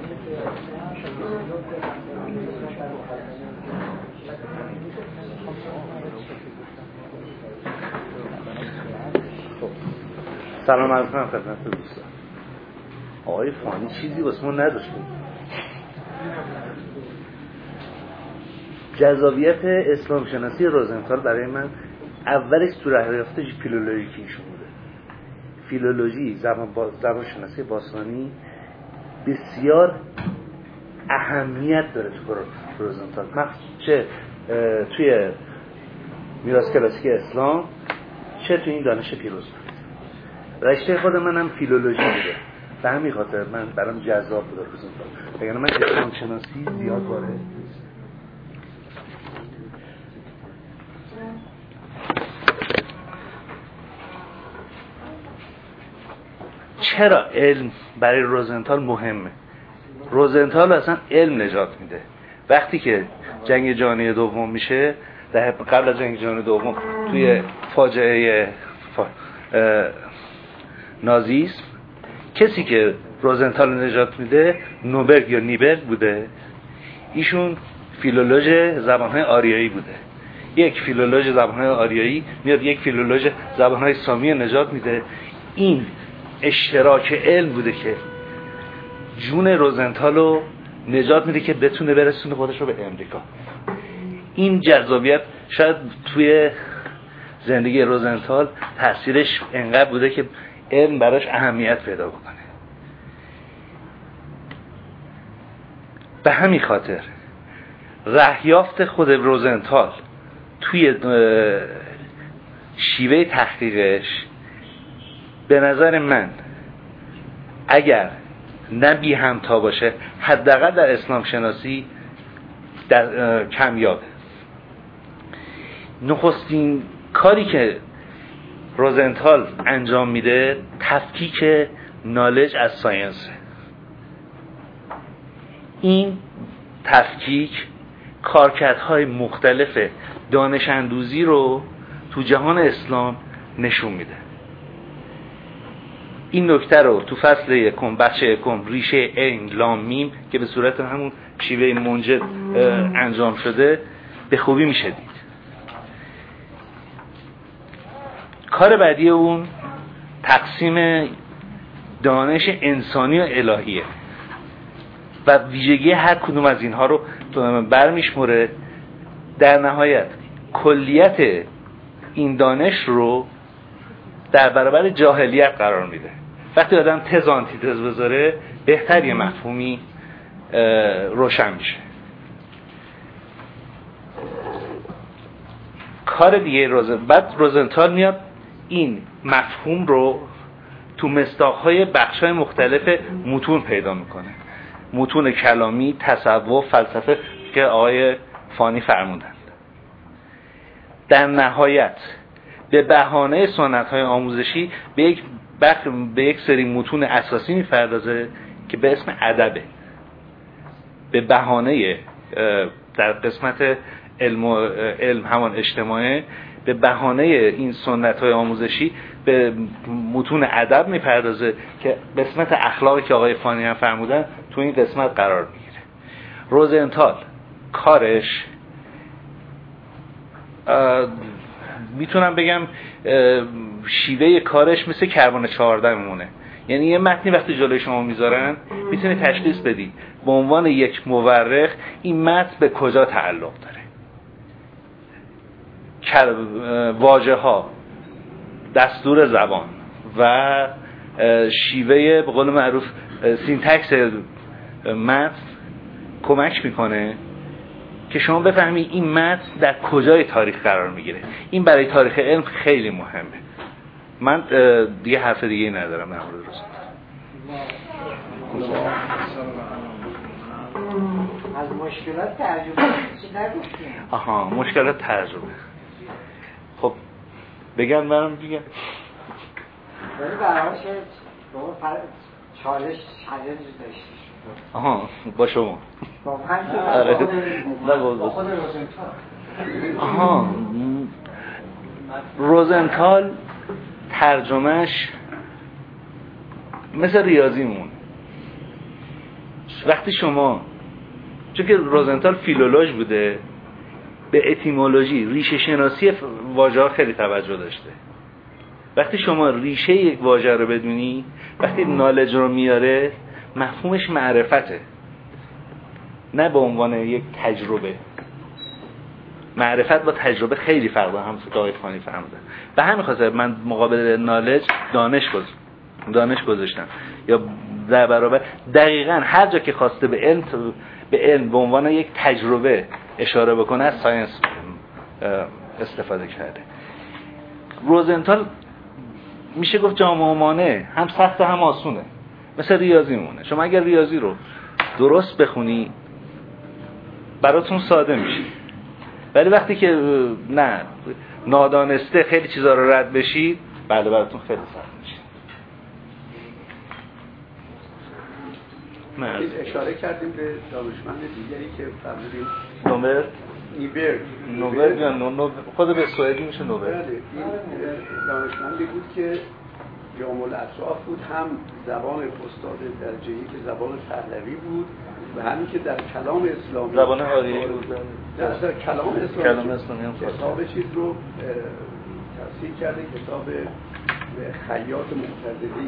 سلام عرض می‌کنم خدمت دوستان. آقای فانی چیزی واسه ما نداشت. جذابیت اسلام شناسی روزنتال برای من اولش تو رهیافته فیلولوژیکی ایشون بوده. فیلولوژی زبان شناسی باستانی بسیار اهمیت داره تو روزنتال، چه توی میراث کلاسیک اسلام چه توی این دانش پیروز. رشته خود منم فیلولوژی بوده، به همین خاطر من برام جذاب بوده روزنتال. یعنی من اسلام شناسی زیاد وارد نیست. چرا علم برای روزنتال مهمه؟ روزنتال اصلا علم نجات میده. وقتی که جنگ جهانی دوم میشه، قبل از جنگ جهانی دوم توی فاجعه نازیسم، کسی که روزنتال نجات میده نوبرگ یا نیبرگ بوده. ایشون فیلولوژ زبانهای آریایی بوده. یک فیلولوژ زبانهای آریایی میاد یک فیلولوژ زبانهای سامی نجات میده. این اشتراک علم بوده که جون روزنتال رو نجات میده که بتونه برسونه خودش رو به امریکا. این جذابیت شاید توی زندگی روزنتال تاثیرش انقدر بوده که علم براش اهمیت پیدا بکنه. به همین خاطر رهیافت خود روزنتال توی شیوه تحقیقش به نظر من اگر نه بی همتا باشه، حداقل در اسلام شناسی در کمیابه. نخستین کاری که روزنتال انجام میده تفکیک نالج از ساینس. این تفکیک کارکردهای مختلف دانش اندوزی رو تو جهان اسلام نشون میده. این نکته رو تو فصل یکم بخش یکم ریشه عین لام میم که به صورت همون شیوه منجد انجام شده به خوبی میشه دید. کار بعدی اون تقسیم دانش انسانی و الهیه و ویژگی هر کدوم از اینها رو برمیشموره. در نهایت کلیت این دانش رو در برابر جاهلیت قرار میده. وقتی آدم تز آنتی تز بذاره بهتر یه مفهومی روشن میشه. کار دیگه بعد روزنتال میاد این مفهوم رو تو مصداق‌های بخش‌های مختلف متون پیدا میکنه. متون کلامی، تصوف، فلسفه که آقای فانی فرمودند. در نهایت به بهانه سنت‌های آموزشی به یک سری متون اساسی می‌پردازه که به اسم ادبه. به بهانه در قسمت علم همان اجتماعه، به بهانه این سنت‌های آموزشی به متون ادب می‌پردازه که قسمت اخلاقی که آقای فانی هم فرمودن تو این قسمت قرار می‌گیره. روزنتال کارش میتونم بگم شیوه کارش مثل کربن 14 میمونه. یعنی یه متنی وقتی جلوی شما میذارن میتونی تشخیص بدی به عنوان یک مورخ این متن به کجا تعلق داره. واژه ها، دستور زبان و شیوه به قول معروف سینتکس متن کمک میکنه که شما بفهمی این متن در کجای تاریخ قرار میگیره. این برای تاریخ علم خیلی مهمه. من دیگه حرف دیگه ندارم در مورد روزنتال. از مشکلات ترجمه چی نگفتیم؟ آها، مشکلات ترجمه. خب بگم منم بگم. ولی برایش چالش داشتی. آها، با شما. با من با خود آها، روزنتال ترجمهش مثل ریاضیمون. وقتی شما، چون که روزنتال فیلولوژ بوده، به اتیمولوژی، ریشه شناسی واژه ها خیلی توجه داشته. وقتی شما ریشه یک واژه رو بدونی، وقتی نالج رو میاره، مفهومش معرفته، نه به عنوان یک تجربه. معرفت با تجربه خیلی فرق داره، همونطور که آقای خانی فهمیدن. به همین خاطر من مقابل نالج دانش گذاشتم، یا در برابر دقیقاً هر جا که خواسته به علم به عنوان یک تجربه اشاره بکنه از ساینس استفاده کرده. روزنتال میشه گفت جامع و مانع، هم سخت هم آسونه، مثل ریاضی مونه. شما اگر ریاضی رو درست بخونی براتون ساده میشه، ولی وقتی که نه نادانسته خیلی چیزا رو رد بشید، براتون خیلی سخت میشه. اشاره کردیم به دانشمند دیگری که فرمودیم نوبل یا خود به سوئدی میشه نوبل. این دانشمندی بود که جامع الاطراف بود، هم زبان استاد درجه‌ای که زبان پهلوی بود و همین که در کلام اسلامی زبان آریایی بود. در کلام اسلامی هم کتاب چیز رو تفسیر کرده، کتاب خیاط معتزلی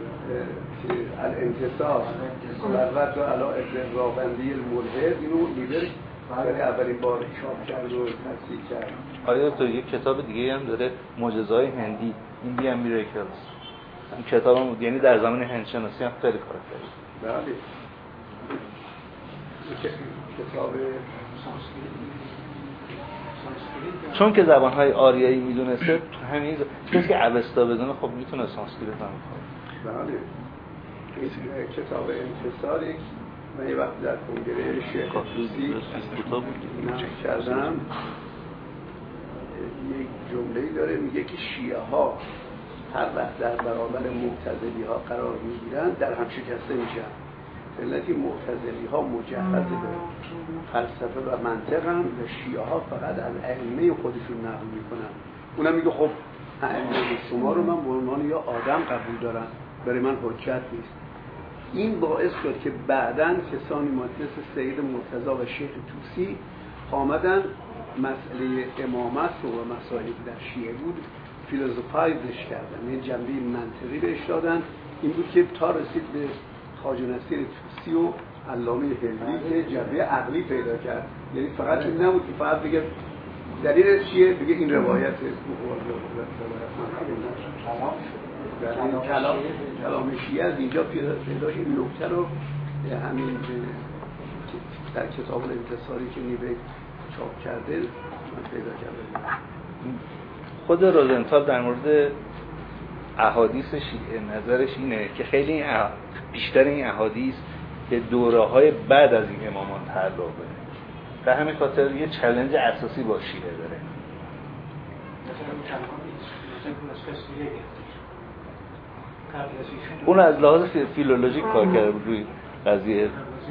الانتصار و رد علی راوندی الملحد، اینو لیبر برای اولین بار چاپ کرد و تفسیر کرد. آیا تو یک کتاب دیگه هم داره، معجزه‌های هندی، ایندیان میراکلز. این کتاب هم یعنی در زمان هندشناسی هم خیلی کار کرده. بله. کتاب چون که زبان‌های آریایی میدونسته، همین کسی که اوستا بدونه خب میتونه سانسکریت هم بخونه. بله. این کتاب انتصار من یه وقت در کنگره شیخ توسی نقل کردم، یک جمله‌ای داره میگه که شیعه ها هر وقت در برابر معتزلی ها قرار میگیرن در هم شکسته میشن. علتی معتزلی ها مجهز به فلسفه و منطق هم و شیعه ها فقط از ائمه خودشون نقل میکنن. اونم میگه خب ائمه شما رو من به عنوان یا آدم قبول دارم، برای من حجت نیست. این باعث شد که بعداً کسانی مثل سید مرتضی و شیخ توسی آمدن مسئله امامت رو و مسائلی که در شیعه بود فیلسوفایزش کردن، یعنی جنبه منطقی بهش دادن. این بود که تا رسید به خواجه نصیر توسی و علامه هندی که جنبه عقلی پیدا کرد. یعنی فقط این نبود که فقط بگه دلیل چیه، بگه این روایت کلام شیعه از اینجا پیدا این نکته رو همین در کتاب الانتصاری که نیبک چاپ کرده من پیدا کردم. خود روزنتال در مورد احادیث شیعه نظرش اینه که خیلی بیشتر این احادیث به دوره‌های بعد از این امامان تعلقه. به همین خاطر یه چالش اساسی با شیعه داره. اون از لحاظ فیلولوژیک کار کرده بود روی قضیه.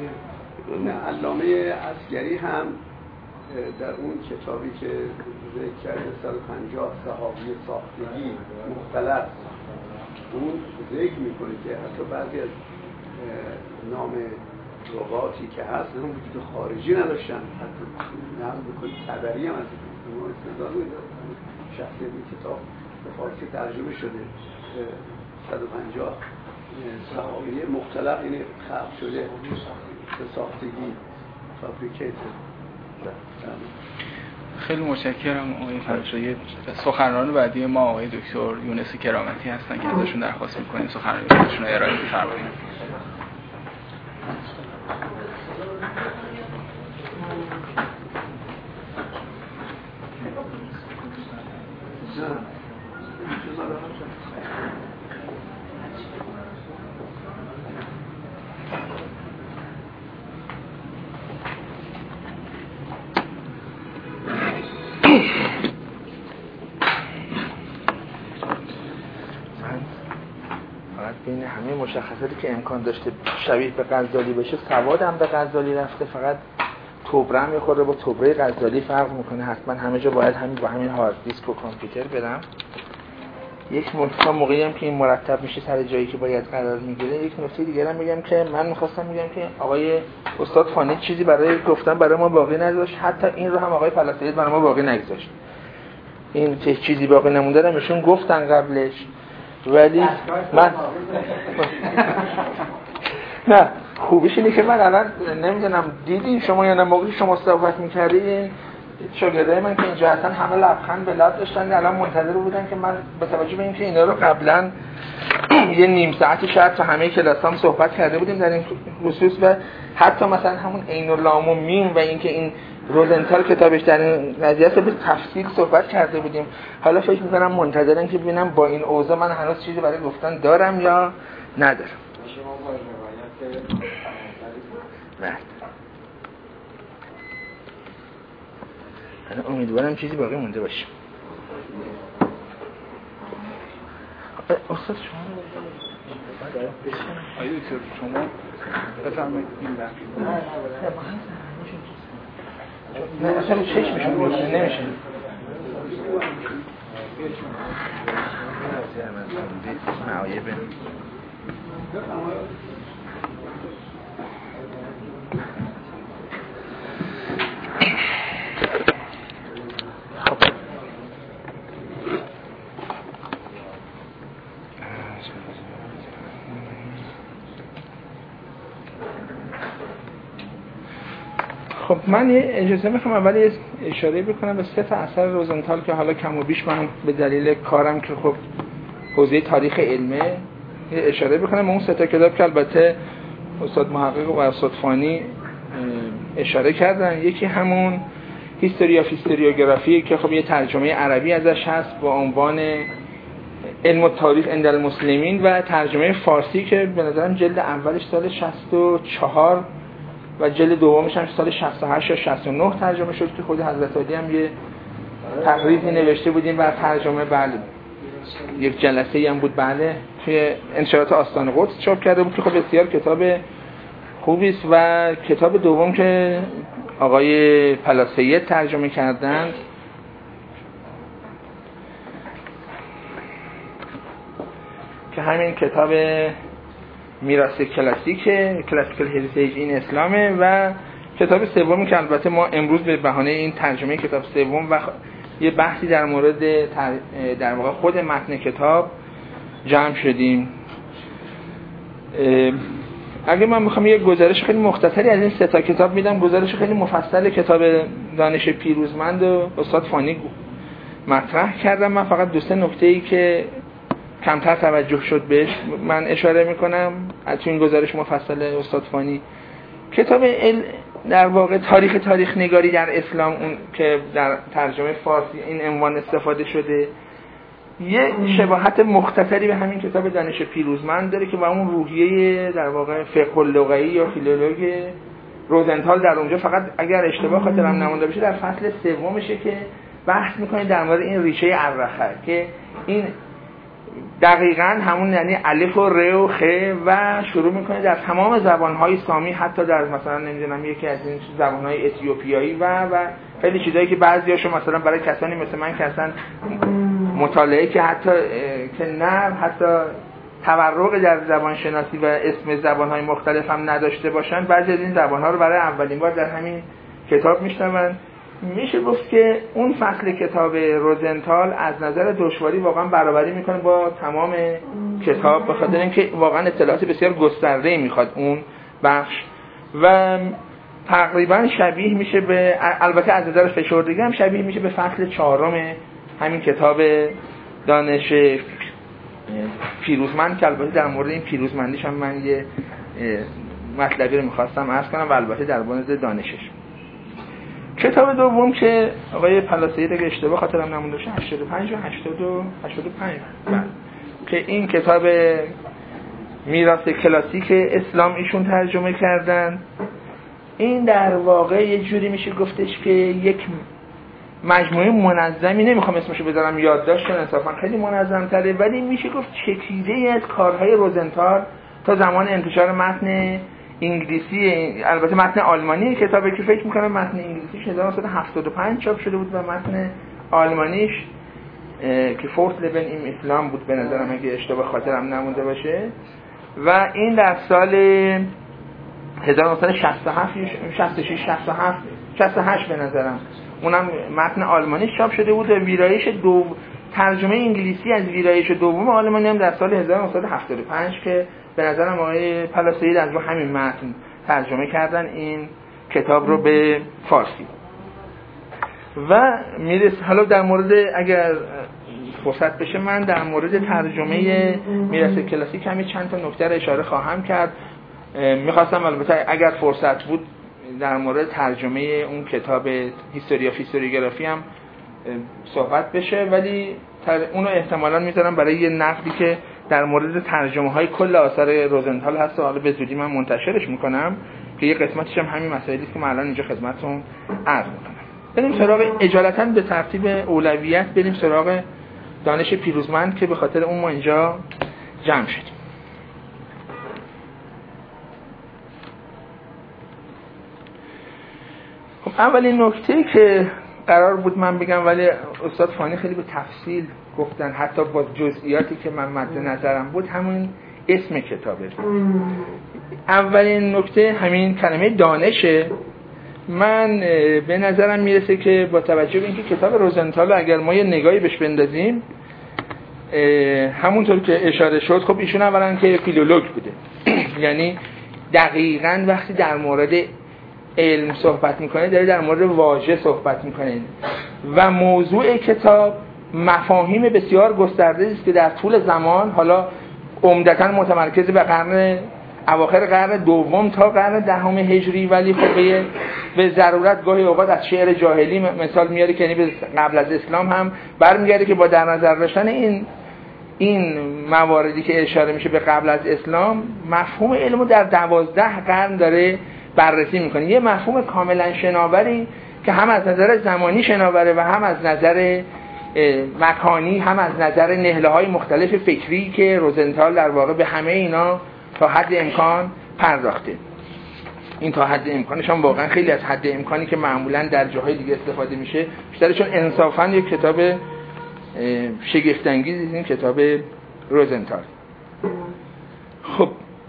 علامه عسگری هم در اون کتابی که ذکر کرده 150 صحابی ساختگی مختلف، اون ذکر میکنه که حتی بعضی از نام رواتی که هست هم وجود خارجی نداشتن. حتی نقل بکنید طبری هم از اون استدلال میده. شخصی این کتاب به فارسی ترجمه شده. 150 صحابی مختلف این خلق شده به ساختگی فابریکیتد. خیلی متشکرم آقای فرشایی. سخنران بعدی ما آقای دکتر یونس کرامتی هستن که ازشون درخواست می‌کنیم سخنرانی خودشون رو ارائه بفرمایید. بین همه مشخصاتی که امکان داشته شبیه به غزالی بشه، سوادم به غزالی رفته، فقط توبرم میخوره با توبره غزالی فرق میکنه. حتما همه جا باید همین با همین هارد دیسک و کامپیوتر برم. یک نکته موقعی هم که این مرتب میشه سر جایی که باید قرار میگیره، یک نکته دیگه هم میگم که من میخواستم بگم که آقای استاد فانی چیزی برای گفتن برای ما باقی نذاشت، حتی این رو هم آقای پلاسید برای ما باقی نگذاشت. این که چیزی باقی نمونده رو ایشون گفتن قبلش، ولی من نه خوبیش اینه که من الان نمیدونم دیدین شما یا نه، موقعی شما صحبت میکردین شاگردای من که اینجا هستن همه لبخند به لب داشتن، الان منتظر بودن که من به توجه به اینکه اینا رو قبلا یه نیم ساعتی شاید تو همه کلاسام صحبت کرده بودیم در این خصوص، و حتی مثلا همون عین اللام و میم و اینکه این روزنتال کتابش در این قضیه به تفصیل صحبت کرده بودیم. حالا فکر می‌کنم منتظرن که ببینم با این اوضاع من هنوز چیزی برای گفتن دارم یا ندارم. من امیدوارم چیزی باقی مونده باشه. استاد شما آیا شما بفرمایید این نه اصلا چشمشون روشن نمیشه. معایب خب من اجازه میخوام اول اشاره بکنم به 3 اثر روزنتال که حالا کم و بیش من به دلیل کارم که خب حوزه تاریخ علمه اشاره بکنم. اون 3 کتاب که البته استاد محقق و استاد فانی اشاره کردن، یکی همون هیستوری آف هیستوریوگرافی که خب یه ترجمه عربی ازش هست با عنوان علم و تاریخ عند المسلمین، و ترجمه فارسی که به نظرم جلد اولش سال 64 و جلد دومش هم سال 68 یا 69 ترجمه شد که خود حضرت علی هم یه تقریبی نوشته بودیم و ترجمه بله یک جلسه‌ای هم بود بله که انشاءات آستان قدس چاپ کرده بود که خب بسیار کتاب خوبی است. و کتاب دوم که آقای پلاسید ترجمه کردند که همین کتاب میراث کلاسیکال هریتیج این اسلامه، و کتاب سومی که البته ما امروز به بهانه این ترجمه کتاب سوم و یه بحثی در مورد در واقع خود متن کتاب جمع شدیم. اگه من بخوام یه گزارش خیلی مختصری از این 3 کتاب میدم، گزارش خیلی مفصل کتاب دانش پیروزمند و استاد فانی مطرح کردم. من فقط 2-3 نکته‌ای که کمتر توجه شد بهش من اشاره میکنم از این گزارش مفصل استاد فانی. کتاب در واقع تاریخ نگاری در اسلام، اون که در ترجمه فارسی این عنوان استفاده شده، یه شباهت مختصری به همین کتاب دانش پیروزمند داره که با اون روحیه در واقع فقه اللغوی یا فیلولوژی روزنتال در اونجا، فقط اگر اشتباه خاطرم نمونده باشه در فصل 3 که بحث میکنه در مورد این ریشه اررخه که این دقیقاً همون یعنی الف و ر و خ، و شروع میکنه در تمام زبانهای سامی، حتی در مثلا نمیدونم یکی از این زبانهای اتیوپیایی و خیلی چیزایی که بعضیاشو مثلا برای کسانی مثل من که اصلا مطالعه که حتی که نه حتی تورق در زبان شناسی و اسم زبانهای مختلف هم نداشته باشن، بعضی از این زبانها رو برای اولین بار در همین کتاب میشنون. میشه گفت که اون فصل کتاب روزنتال از نظر دشواری واقعا برابری میکنه با تمام کتاب، به خاطر اینکه واقعا اطلاعات بسیار گسترده میخواد اون بخش، و تقریبا شبیه میشه به، البته از نظر فشردگی هم شبیه میشه به فصل 4 همین کتاب دانش پیروزمند که البته در مورد این پیروزمندیش هم من یه مطلبی رو میخواستم عرض کنم و البته در مورد دانشش. کتاب دوم که آقای پلاسید اگه اشتباه خاطرم نمونده باشه 85 و 85 که این کتاب میراث کلاسیک اسلام ایشون ترجمه کردن. این در واقع یه جوری میشه گفتش که یک مجموعه منظمی، نمیخوام اسمشو بذارم یادداشت چون انصافا خیلی منظم تره، ولی میشه گفت چکیده از کارهای روزنتال تا زمان انتشار متن انگلیسی، البته متن آلمانی کتابی که فکر میکنم متن انگلیسیش 1975 چاپ شده بود و متن آلمانیش که فورت لبن این اسلام بود به نظرم اگه اشتباه خاطرم نمونده باشه و این در سال 1967 66 67 68 به نظرم اونم متن آلمانی چاپ شده بود و ویرایش ترجمه انگلیسی از ویرایش دوم آلمانی هم در سال 1975 که به نظرم آقای پلاسید از همین متن ترجمه کردن این کتاب رو به فارسی و میرسه. حالا در مورد اگر فرصت بشه من در مورد ترجمه میراث کلاسیک همین چند تا نکته رو اشاره خواهم کرد. میخواستم البته اگر فرصت بود در مورد ترجمه اون کتاب هیستوری آف هیستوریوگرافی هم صحبت بشه، ولی اونو احتمالاً میذارم برای یه نقدی که در مورد ترجمه های کل آثار روزنتال هست و حالا به زودی من منتشرش میکنم که یه قسمتش هم همین مسائلی است که من الان اینجا خدمتتون عرض میکنم. بریم سراغ اجالتا به ترتیب اولویت بریم سراغ دانش پیروزمند که به خاطر اون ما اینجا جمع شدیم. خب اولین نکته که قرار بود من بگم ولی استاد فانی خیلی به تفصیل گفتن حتی با جزئیاتی که من مد نظرم بود همون اسم کتابه. اولین نکته همین کلمه دانشه. من به نظرم میرسه که با توجه به اینکه کتاب روزنتال اگر ما یه نگاهی بهش بندازیم همونطور که اشاره شد خب ایشون اولا که فیلولوگ بوده یعنی دقیقاً وقتی در مورد علم صحبت میکنه داره در مورد واژه صحبت میکنه و موضوع کتاب مفاهیم بسیار گسترده است که در طول زمان حالا عمدتاً متمرکز به اواخر قرن دوم تا قرن دهم هجری ولی خب به ضرورت گاهی اوقات از شعر جاهلی مثال میاره که یعنی قبل از اسلام هم برمیگرده که با در نظر داشتن این مواردی که اشاره میشه به قبل از اسلام مفهوم علمو در 12 قرن داره بررسی میکنه. یه مفهوم کاملا شناوری که هم از نظر زمانی شناوره و هم از نظر مکانی هم از نظر نهله‌های مختلف فکری که روزنتال در واقع به همه اینا تا حد امکان پرداخته. این تا حد امکانش هم واقعا خیلی از حد امکانی که معمولا در جاهای دیگه استفاده میشه بیشترشون انصافا یک کتاب شگفت‌انگیز این کتاب روزنتال. خب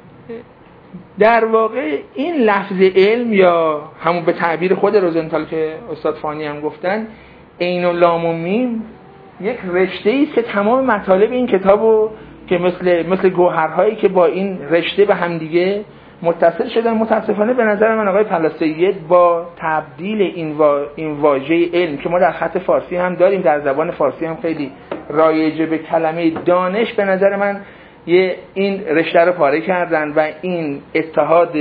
در واقع این لفظ علم یا همون به تعبیر خود روزنتال که استاد فانی هم گفتن عین و لام و میم یک رشته‌ای است که تمام مطالب این کتابو که مثل گوهرهایی که با این رشته به هم دیگه متصل شدن. متاسفانه به نظر من آقای پلاسید با تبدیل این واژه علم که ما در خط فارسی هم داریم در زبان فارسی هم خیلی رایجه به کلمه دانش به نظر من این رشته رو پاره کردن و این اتحاد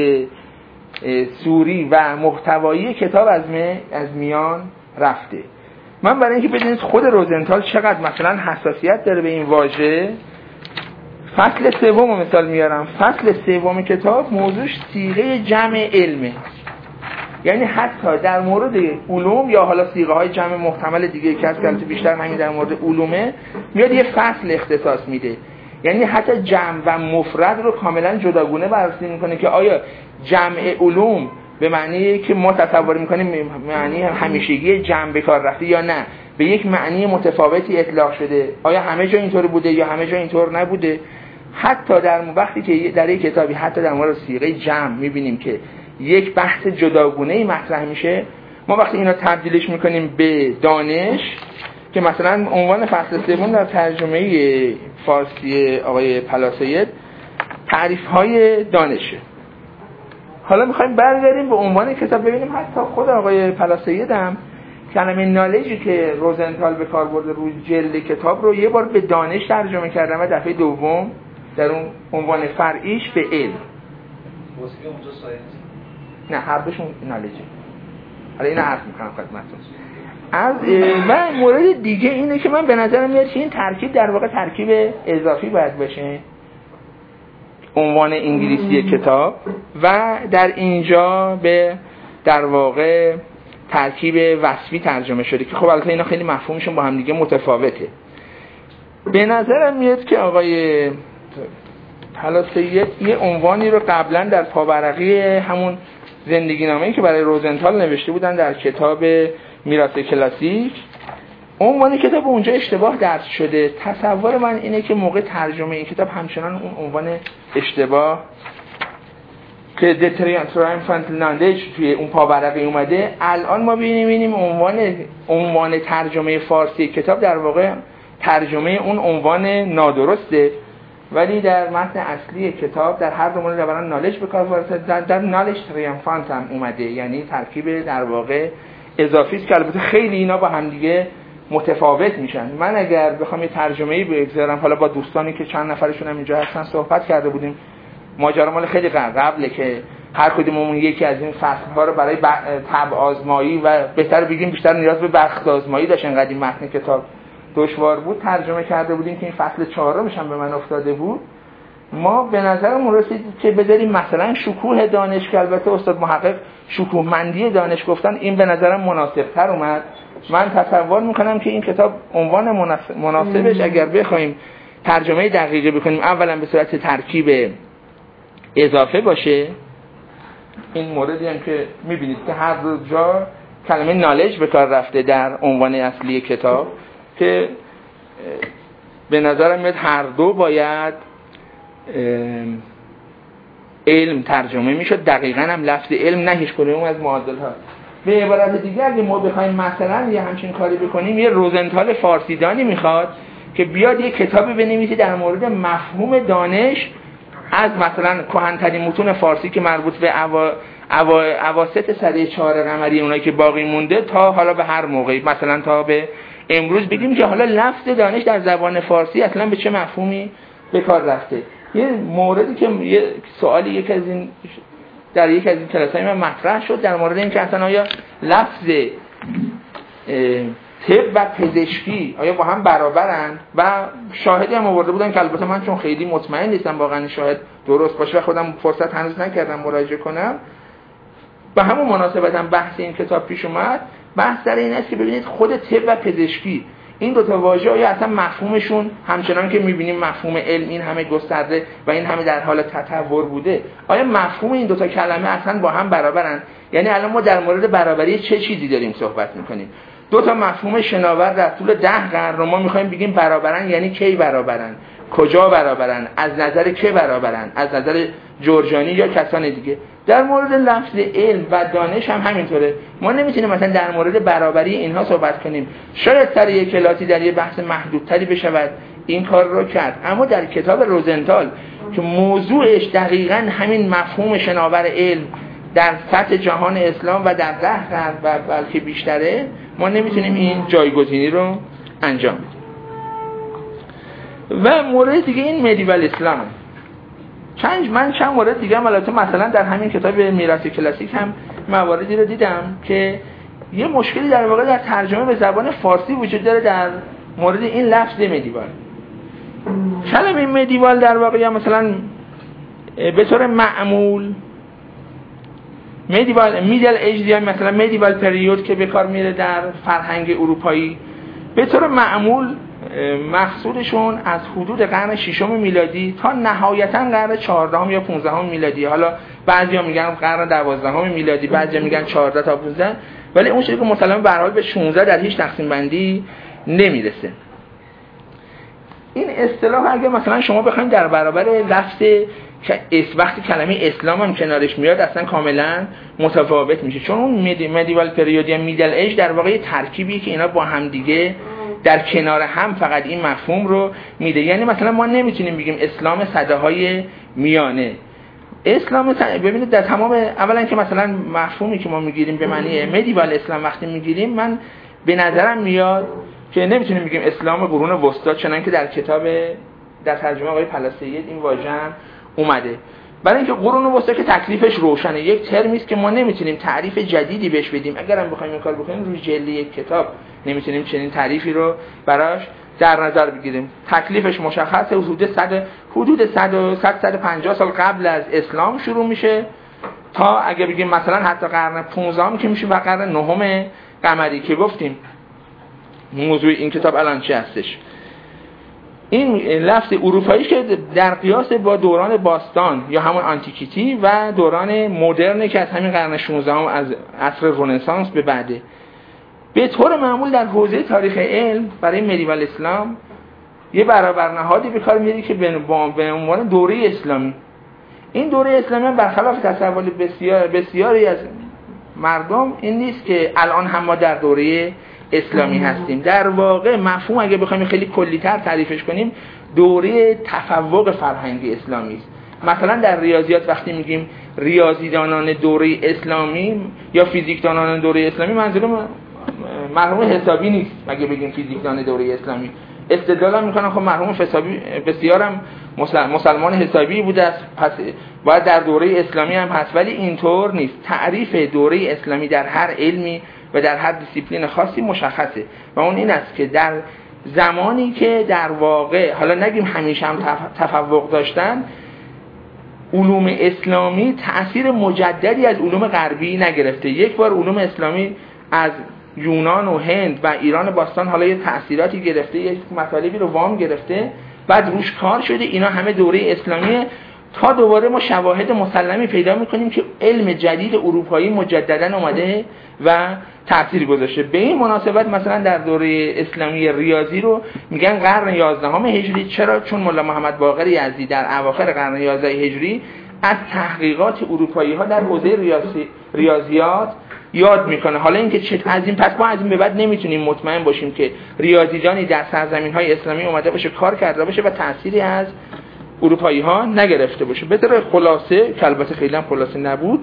سوری و محتوایی کتاب از میان رفته. من برای اینکه بدونید خود روزنتال چقدر مثلا حساسیت داره به این واژه فصل سوم مثال میارم. فصل سوم کتاب موضوعش صیغه جمع علمه، یعنی حتی در مورد علوم یا حالا صیغه های جمع محتمل دیگه که البته بیشتر همین در مورد علومه میاد یه فصل اختصاص میده، یعنی حتی جمع و مفرد رو کاملا جداگونه بررسی میکنه که آیا جمع علوم به معنی که ما تصور میکنیم معنی همیشگی جمع به کار رفته یا نه به یک معنی متفاوتی اطلاق شده، آیا همه جا اینطور بوده یا همه جا اینطور نبوده. حتی در وقتی که در یک کتابی حتی در مورد صیغه جمع میبینیم که یک بحث جداگونه‌ای مطرح میشه، ما وقتی اینا تبدیلش میکنیم به دانش که مثلا عنوان فصل سوم در ترجمه فارسی آقای پلاسید تعریف‌های دانشه. حالا میخوایم برگردیم به عنوان کتاب ببینیم حتی خود آقای پلاسید هم کلمه نالجی که روزنتال به کار برده روی جلد کتاب رو یه بار به دانش ترجمه کرده و دفعه دوم در اون عنوان فرعیش به علم. واسه اونجا ساینس نه حرفشون نالجه. حالا اینو عرض میکنم خدمتتون. و مورد دیگه اینه که من به نظرم میاد که این ترکیب در واقع ترکیب اضافی باید باشه، عنوان انگلیسی کتاب و در اینجا به در واقع ترکیب وصفی ترجمه شده که خب البته اینا خیلی مفهومشون با هم دیگه متفاوته. به نظرم میاد که آقای پلاسید یه عنوانی رو قبلا در پاورقی همون زندگی نامه‌ای که برای روزنتال نوشته بودن در کتاب میراث کلاسیک عنوان کتاب اونجا اشتباه درج شده. تصور من اینه که موقع ترجمه این کتاب همچنان اون عنوان اشتباه که The Triumphant Knowledge توی اون پاورقی اومده، الان ما ببینیم عنوان ترجمه فارسی کتاب در واقع ترجمه اون عنوان نادرسته، ولی در متن اصلی کتاب در هر دو مورد برای نالج به کار برده، در نالج تریامفانت هم اومده، یعنی ترکیب در واقع اضافی است که البته خیلی اینا با هم دیگه متفاوت میشن. من اگر بخوام یه ترجمه‌ای بگذارم، حالا با دوستانی که چند نفرشون هم اینجا هستن صحبت کرده بودیم، ماجرا مال خیلی قبله که هر کدوممون یکی از این فصل‌ها رو برای طبع آزمایی و بهتر بگیم بیشتر نیاز به بخت آزمایی داشت، انقدر این متن کتاب دشوار بود، ترجمه کرده بودیم که این فصل 4 هم به من افتاده بود. ما به نظرمون رسید که بذاریم مثلا شکوه دانش، که البته استاد محقق شکوهمندی دانش گفتن، این به نظرم مناسب‌تر اومد. من تصور میکنم که این کتاب عنوان مناسبش اگر بخوایم ترجمه دقیقی بکنیم، اولا به صورت ترکیب اضافه باشه. این موردی هم که میبینید که هر جا کلمه نالج به کار رفته در عنوان اصلی کتاب، که به نظرم میاد هر دو باید علم ترجمه میشد. دقیقاً هم لفظ علم نه هیچ کدوم از معادل ها. به عبارت دیگه اگه ما بخوایم مثلا یه همچین کاری بکنیم، یه روزنتال فارسیدانی میخواد که بیاد یه کتابی بنویسه در مورد مفهوم دانش از مثلا کهن‌ترین متون فارسی که مربوط به اواسط سده 4 قمری، اونایی که باقی مونده، تا حالا به هر موقعی، مثلا تا به امروز، بگیم که حالا لفظ دانش در زبان فارسی اصلا به چه مفهومی به کار رفته. یه موردی که یه سوالی در یک از این کلاس‌های من مطرح شد در مورد این که اصلا آیا لفظ طب و پزشکی آیا با هم برابرن، و شاهدی هم آورده بودن که البته من چون خیلی مطمئن نیستم واقعا شاهد درست باشه و خودم فرصت هنوز نکردم مراجعه کنم، به همون مناسبت هم بحث این کتاب پیش اومد. بحث در این است که ببینید خود طب و پزشکی، این دو تا واژه آیا اصلا مفهومشون همچنان که می‌بینیم مفهوم علم این همه گسترده و این همه در حال تطور بوده، آیا مفهوم این دو تا کلمه اصلا با هم برابرن؟ یعنی الان ما در مورد برابری چه چیزی داریم صحبت می‌کنیم؟ دو تا مفهوم شناور در طول 10 قرن رو ما می‌خوایم بگیم برابرن، یعنی کی برابرن، کجا برابرن، از نظر که برابرن، از نظر جورجانی یا کسان دیگه. در مورد لفظ علم و دانش هم همینطوره. ما نمیتونیم مثلا در مورد برابری اینها صحبت کنیم. شاید سر یک کلاسی در یه بحث محدودتری بشود این کار رو کرد، اما در کتاب روزنتال که موضوعش دقیقاً همین مفهوم شناور علم در سطح جهان اسلام و در 10 قرن و بلکه بیشتره، ما نمیتونیم این جایگزینی رو انجام بدیم. و مورد دیگه این مدیول اسلامه. من چند مورد دیگه هم البته مثلا در همین کتاب میراث کلاسیک هم مواردی رو دیدم که یه مشکلی در واقع در ترجمه به زبان فارسی وجود داره در مورد این لفظ مدیول. کلمه مدیول در واقع یا مثلا به طور معمول میدل ایج یا مثلا مدیول پریود که به کار میره در فرهنگ اروپایی، به طور معمول مقصودشون از حدود قرن 6 میلادی تا نهایتاً قرن 14 یا 15 میلادی، حالا بعضیا میگن قرن 12 میلادی، بعضیا میگن 14 تا 15، ولی اون چیزی که مسلماً به هر حال به 16 در هیچ تقسیم بندی نمیرسه. این اصطلاح اگه مثلا شما بخواید در برابر لفظ وقتی کلمه اسلام هم کنارش میاد اصلا کاملا متفاوت میشه، چون اون مدیول پریود یا میدل ایج در واقع ترکیبی که اینا با هم دیگه در کنار هم فقط این مفهوم رو میده. یعنی مثلا ما نمیتونیم بگیم اسلام سده‌های میانه. اسلام ببینید در تمام، اولا که مثلا مفهومی که ما میگیریم به معنی مدیول اسلام وقتی میگیریم، من به نظرم میاد که نمیتونیم بگیم اسلام قرون وسطا، چنانکه در کتاب در ترجمه آقای پلاسید این واژه هم اومده. برای اینکه قرون وسطا که تکلیفش روشنه، یک ترمی است که ما نمیتونیم تعریف جدیدی بهش بدیم. اگرم بخوایم این کار بکنیم روی جلد یک کتاب نمیتونیم چنین تعریفی رو براش در نظر بگیریم. تکلیفش مشخصه، حدود 150 سال قبل از اسلام شروع میشه تا اگه بگیم مثلا حتی قرن 15 که میشه و قرن 9 قمری که گفتیم موضوع این کتاب الان چی هستش. این لفظ اروپایی که در قیاس با دوران باستان یا همون آنتیکیتی و دوران مدرن که از همین قرن 16 از عصر رنسانس به بعده، به طور معمول در حوزه تاریخ علم برای مدیول اسلام یه برابرنهادی به کار میره که به عنوان دوره اسلامی. این دوره اسلامی هم برخلاف تصور بسیاری از مردم این نیست که الان هم ما در دوره اسلامی هستیم. در واقع مفهوم اگه بخوایم خیلی کلی‌تر تعریفش کنیم دوره تفوق فرهنگی اسلامی است. مثلا در ریاضیات وقتی میگیم ریاضیدانان دوره اسلامی یا فیزیکدانان دوره اسلامی، منظورم مرحوم حسابی نیست. مگه بگیم فیزیکدان دوره اسلامی، استدلال میکنن خب مرحوم حسابی بسیارم مسلمان حسابی بوده است، پس باید در دوره اسلامی هم هست. ولی اینطور نیست. تعریف دوره اسلامی در هر علمی و در هر دیسیپلین خاصی مشخصه و اون این است که در زمانی که در واقع حالا نگیم همیشه هم تفوق داشتن، علوم اسلامی تأثیر مجددی از علوم غربی نگرفته. یک بار علوم اسلامی از یونان و هند و ایران باستان حالا یه تأثیراتی گرفته، یک مطالبی رو وام گرفته، بعد روش کار شده، اینا همه دوره اسلامیه، تا دوباره ما شواهد مسلمی پیدا میکنیم که علم جدید اروپایی مجددا اومده و تأثیر گذاشته. به این مناسبت مثلا در دوره اسلامی ریاضی رو میگن قرن 11 هجری. چرا؟ چون مولا محمد باقر یزدی در اواخر قرن 11 هجری از تحقیقات اروپایی ها در حوزه ریاضیات یاد میکنه. حالا اینکه چه از این پس ما از این به بعد نمیتونیم مطمئن باشیم که ریاضیدانی در سرزمین های اسلامی اومده باشه، کار کرده باشه و تأثیری از اروپایی ها نگرفته باشه. به طور خلاصه که البته خیلی هم خلاصه نبود،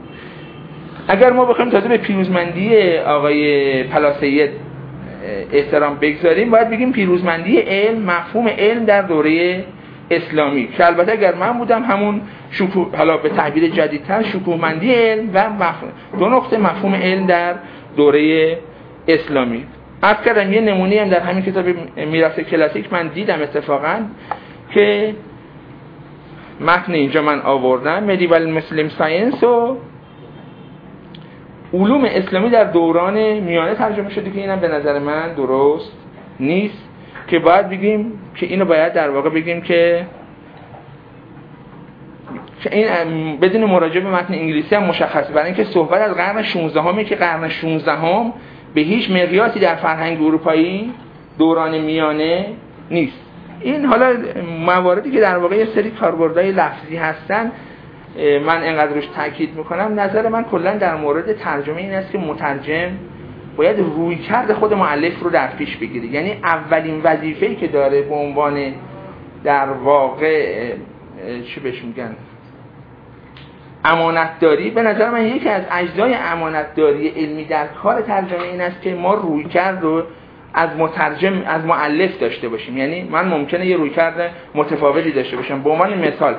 اگر ما بخوایم تازه به پیروزمندی آقای پلاسید احترام بگذاریم، باید بگیم پیروزمندی علم، مفهوم علم در دوره اسلامی، که البته اگر من بودم همون حالا به تعبیر جدیدتر شکوهمندی علم و دو نقطه مفهوم علم در دوره اسلامی. عرض کردم یه نمونه هم در همین کتاب میراث کلاسیک من دیدم اتفاقا که متن اینجا من آوردم، Medieval Muslim Science و علوم اسلامی در دوران میانه ترجمه شده که اینم به نظر من درست نیست، که باید بگیم که اینو باید در واقع بگیم که این بدون مراجعه به متن انگلیسی هم مشخصه، برای اینکه صحبت از قرن 16 همه که قرن 16 هم به هیچ مقیاسی در فرهنگ اروپایی دوران میانه نیست. این حالا مواردی که در واقع یه سری کاربردهای لفظی هستن من اینقدر روش تاکید میکنم. نظر من کلا در مورد ترجمه این است که مترجم باید رویکرد خود مؤلف رو در پیش بگیره. یعنی اولین وظیفه‌ای که داره به عنوان در واقع چی بهش میگن امانتداری، به نظر من یکی از اجزای امانتداری علمی در کار ترجمه این است که ما رویکرد رو از مترجم از مؤلف داشته باشیم. یعنی من ممکنه یه رویکرد متفاوتی داشته باشم. به عنوان مثال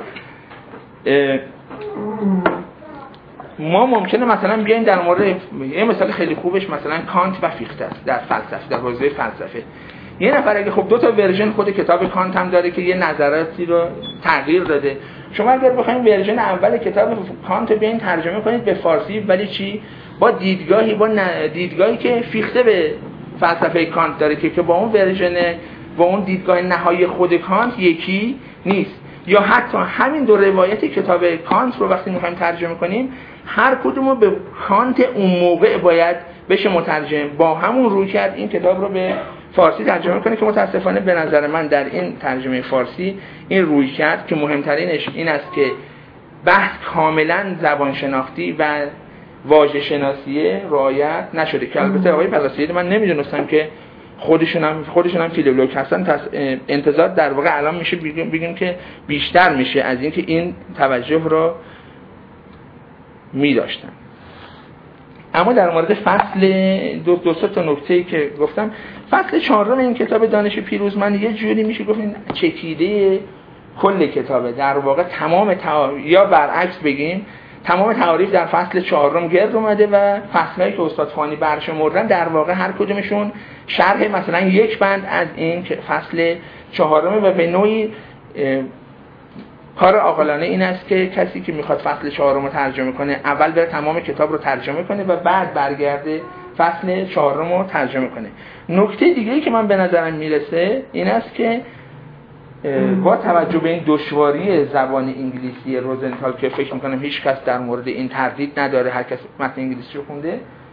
ما ممکنه مثلا بیایم در مورد یه مثال خیلی خوبش مثلا کانت و فیخته است در فلسفه، در حوزه فلسفه. یه نفر اگه خب دو تا ورژن خود کتاب کانت هم داره که یه نظراتی رو تغییر داده، شما اگر بخواید ورژن اول کتاب کانت رو بیاین ترجمه کنید به فارسی، ولی چی؟ با دیدگاهی که فیخته به فلسفه کانت داره که با اون ورژن با اون دیدگاه نهایی خود کانت یکی نیست. یا حتی همین دو روایت کتاب کانت رو وقتی میخوایم ترجمه کنیم، هر کدومو به کانت اون موقع باید بشه مترجم با همون روی کرد این کتاب رو به فارسی ترجمه کنه، که متاسفانه به نظر من در این ترجمه فارسی این روی کرد که مهمترینش این است که بحث کاملا زبان شناختی و واژه شناسیه رعایت نشده، که البته آقای پلاسید من نمیدونستم که خودشون هم فیلولوگ هستن. انتظار در واقع الان میشه بگیم که بیشتر میشه از اینکه این توجه رو می‌داشتن. اما در مورد فصل دو تا نکته‌ای که گفتم، فصل 4 این کتاب دانش پیروزمند یه جوری میشه گفت چکیده کل کتابه. در واقع تمام یا برعکس بگیم تمام تعاریف در فصل 4 گرد اومده و فصلایی که استاد فانی برشمردن در واقع هر کدومشون شرح مثلا یک بند از این فصل 4 و به نوعی کار عاقلانه این است که کسی که میخواد فصل 4 رو ترجمه کنه اول بره تمام کتاب رو ترجمه کنه و بعد برگرده فصل 4 رو ترجمه کنه. نکته دیگه‌ای که من به نظرم میرسه این است که با توجه به این دشواری زبان انگلیسی روزنتال که فکر میکنم هیچ کس در مورد این تردید نداره، هر کس متن انگلیسی رو خونده،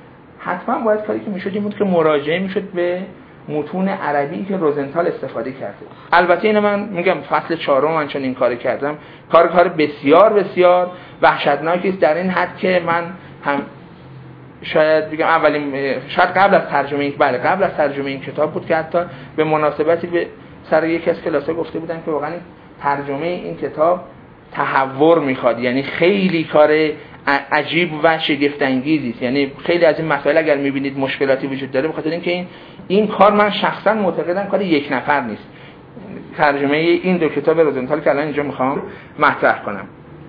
حتما باید کاری که میشد این بود که مراجعه میشد به متون عربی که روزنتال استفاده کرده. البته اینو من میگم فصل 4 من چون این کارو کردم، کار بسیار بسیار وحشتناکی است، در این حد که من هم شاید بگم شاید قبل از ترجمه این کتاب بود که حتی به مناسبتی به سر یکی از کلاس‌ها گفته بودن که واقعا ترجمه این کتاب تحور میخواد، یعنی خیلی کار عجیب و شگفت انگیزی است. یعنی خیلی از این مسائل اگر میبینید مشکلاتی وجود داره بخاطر اینکه این کار من شخصا معتقدم کار یک نفر نیست. ترجمه این دو کتاب روزنتال که الان اینجا میخوام مطرح کنم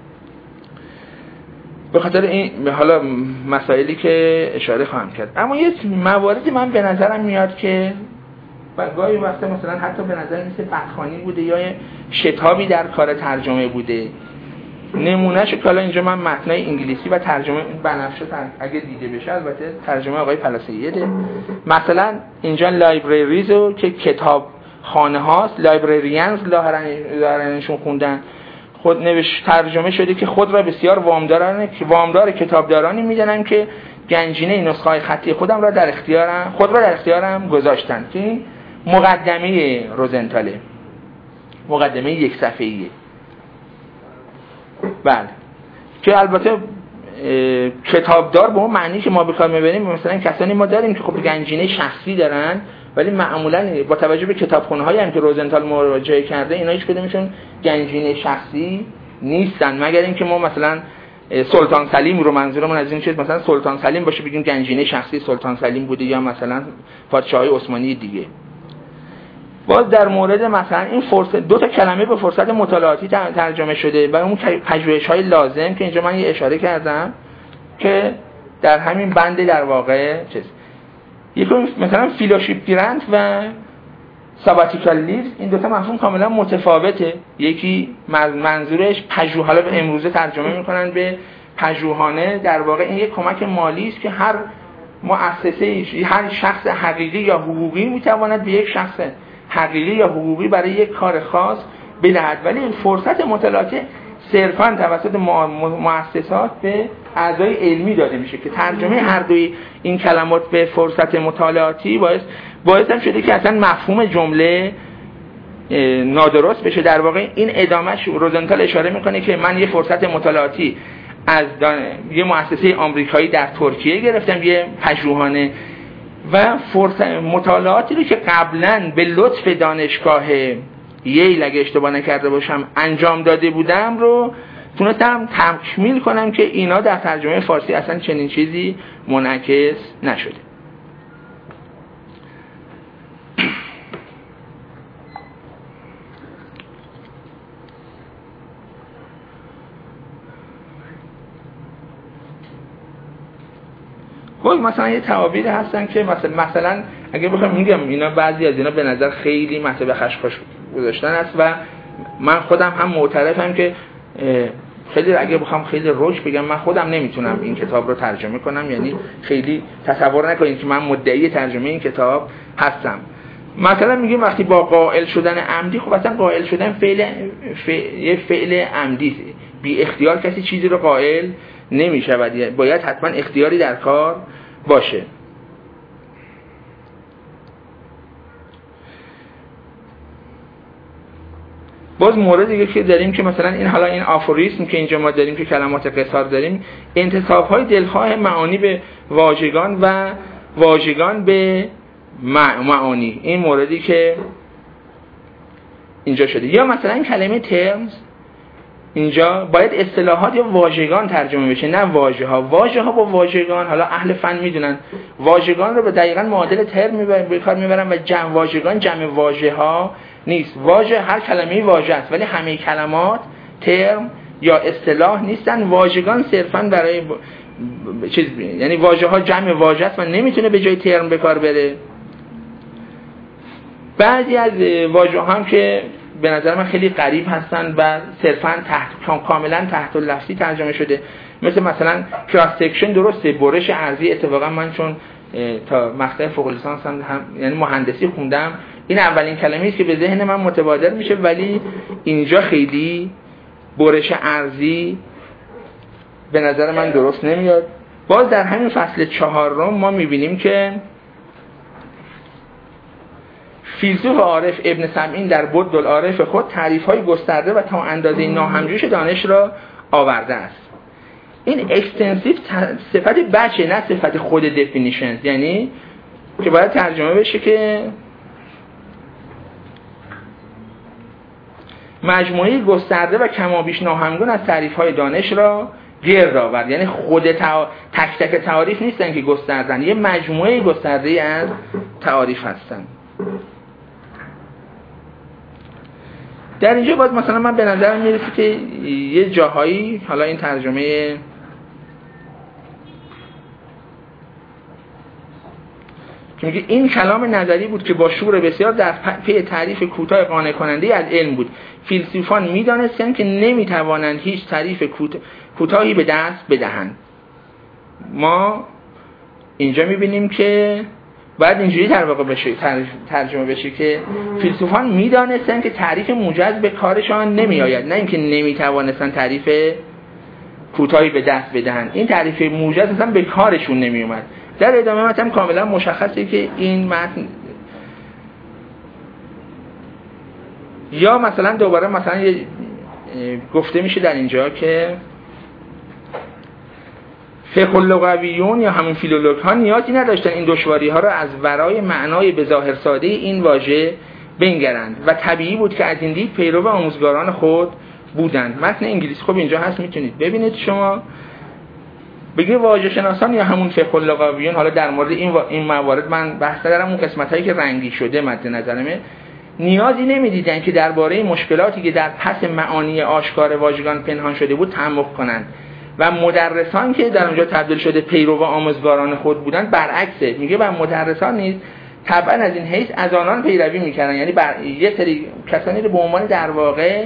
به خاطر این حالا مسائلی که اشاره خواهم کرد. اما یه مواردی من به نظرم میاد که گاهی وقتا مثلا حتی به نظر مثل بدخوانی بوده یا شتابی در کار ترجمه بوده. نمونهش که حالا اینجا من متنای انگلیسی و ترجمه بنفشه اگه دیده بشه، البته ترجمه آقای پلاسیده، مثلا اینجا لایبرریزو که کتاب خانه هاست، لایبرریانز لاهرانشون خوندن، خود ترجمه شده که خود را بسیار وامدار کتابدارانی میدونن که گنجینه نسخه‌های خطی خود را در اختیارم گذاشتن. که مقدمه روزنتاله، مقدمه یک صفحه‌ایه. بله، که البته کتابدار به اون معنی که ما به کار می‌بریم، مثلا کسانی ما داریم که خب گنجینه شخصی دارن ولی معمولا با توجه به کتابخونه‌هایی هم که روزنتال مراجعه کرده اینا هیچ کدومشون گنجینه شخصی نیستن، مگر اینکه ما مثلا سلطان سلیم رو منظورمون از این چیز مثلا سلطان سلیم باشه بگیم گنجینه شخصی سلطان سلیم بوده یا مثلا پادشاهی عثمانی دیگه. باز در مورد مثلا این فرصت دو تا کلمه به فرصت مطالعاتی ترجمه شده و اون پژوهش‌های لازم که اینجا من یه اشاره کردم که در همین بند در واقع چیز یکی مثلا فیلوشیپ گرانت و ساباتیکال لیوز، این دو تا مفهوم کاملا متفاوته. یکی منظورش پژوه، حالا به امروزه ترجمه میکنن به پژوهانه، در واقع این یک کمک مالی است که هر مؤسسه هر شخص حقیقی یا حقوقی میتواند به یک شخص حقیقی یا حقوقی برای یک کار خاص بدهد، ولی این فرصت مطالعاتی صرفاً توسط مؤسسات به اعضای علمی داده میشه که ترجمه هر دوی این کلمات به فرصت مطالعاتی باعث هم شده که اصلا مفهوم جمله نادرست بشه. در واقع این ادامهش روزنتال اشاره میکنه که من یه فرصت مطالعاتی از یه مؤسسه آمریکایی در ترکیه گرفتم، یه پژوهانه، و فرصت مطالعاتی رو که قبلا به لطف دانشگاه ییل اگه اشتباه نکرده باشم انجام داده بودم رو تونستم تکمیل کنم که اینا در ترجمه فارسی اصلا چنین چیزی منعکس نشده. مثلا یه تعابیری هستن که مثلا اگه بخوام میگم اینا بعضی از اینا به نظر خیلی مطلب خشخاش گذاشتن است و من خودم هم معترفم که خیلی اگه بخوام خیلی روش بگم من خودم نمیتونم این کتاب رو ترجمه کنم، یعنی خیلی تصور نکنید که من مدعی ترجمه این کتاب هستم. مثلا میگیم وقتی با قائل شدن عمدی، خب اصلا قائل شدن یه فعل عمدی، بی اختیار کسی چیزی رو قائل نمیشه، باید حتما اختیاری در کار باشه. باز مورد دیگه که داریم که مثلا این حالا این آفوریسم که اینجا ما داریم که کلمات قصار داریم، انتصاب‌های دلخواه معانی به واژگان و واژگان به معانی، این موردی که اینجا شده. یا مثلا کلمه ترمز اینجا باید اصطلاحات یا واژگان ترجمه بشه نه واژه‌ها. واژه‌ها با واژگان، حالا اهل فن میدونن واژگان رو به دقیقاً معادل ترم به کار میبرن و جمع واژگان جمع واژه‌ها نیست. واژه هر کلمه‌ای واژه است ولی همه کلمات ترم یا اصطلاح نیستن. واژگان صرفاً برای یعنی واژه‌ها جمع واژه است و نمیتونه به جای ترم به کار بره. بعضی از واژه‌ها هم که به نظر من خیلی غریب هستن و صرفاً کاملا تحت لفظی ترجمه شده، مثلا کراس سکشن، درسته برش ارضی، اتفاقا من چون تا مقطع فوق لیسانس هم یعنی مهندسی خوندم، این اولین کلمه‌ای است که به ذهن من متبادر میشه، ولی اینجا خیلی برش ارضی به نظر من درست نمیاد. باز در همین فصل 4 ما میبینیم که فیلسوف عارف ابن سمعین در برد العارف خود تعریف‌های گسترده و تا اندازه ناهمجوش دانش را آورده است. این اکستنسیو صفت بچه، نه صفت خود دفینیشن، یعنی که باید ترجمه بشه که مجموعه گسترده و کمابیش ناهمگون از تعریف‌های دانش را گرد آورد. یعنی خود تک تک تعاریف نیستن که گستردن، یه مجموعه گسترده از تعاریف هستن. در اینجا باید مثلا من به نظرم میرسه که یه جاهایی، حالا این ترجمه که میگه این کلام نظری بود که با شور بسیار در پی تعریف کوتاه قانع کننده از علم بود. فیلسوفان میدانستند که نمیتوانند هیچ تعریف کوتاهی به دست بدهند. ما اینجا میبینیم که باید اینجوری در واقع بشه ترجمه بشه که فیلسوفان میدانستند که تعریف موجز به کارشان نمیآید، نه اینکه نمیتوانستند تعریف کوتاهی به دست بدهند. این تعریف موجز اصلا به کارشون نمیومد. در ادامه متن کاملا مشخصه که این متن یا مثلا دوباره مثلا گفته میشه در اینجا که فقه اللغویون یا همون فیلولوگ ها نیازی نداشتن این دشواری ها را از ورای معنای به ظاهر ساده این واژه بنگرند و طبیعی بود که از این دید پیرو آموزگاران خود بودند. متن انگلیسی خب اینجا هست، میتونید ببینید شما. بگه واژه شناسان یا همون فقه اللغویون، حالا در مورد این موارد من بحث دارم، اون قسمتایی که رنگی شده مد نظرمه، نیازی نمیدیدن که درباره مشکلاتی که در پس معانی آشکار واژگان پنهان شده بود تعمق کنند و مدرسان که در اونجا تبدیل شده پیرو آموزگاران خود بودند برعکسه. میگه و مدرسان نیز طبعا از این حیث از آنان پیروی میکردن، یعنی یه سری کسانی رو به عنوان در واقع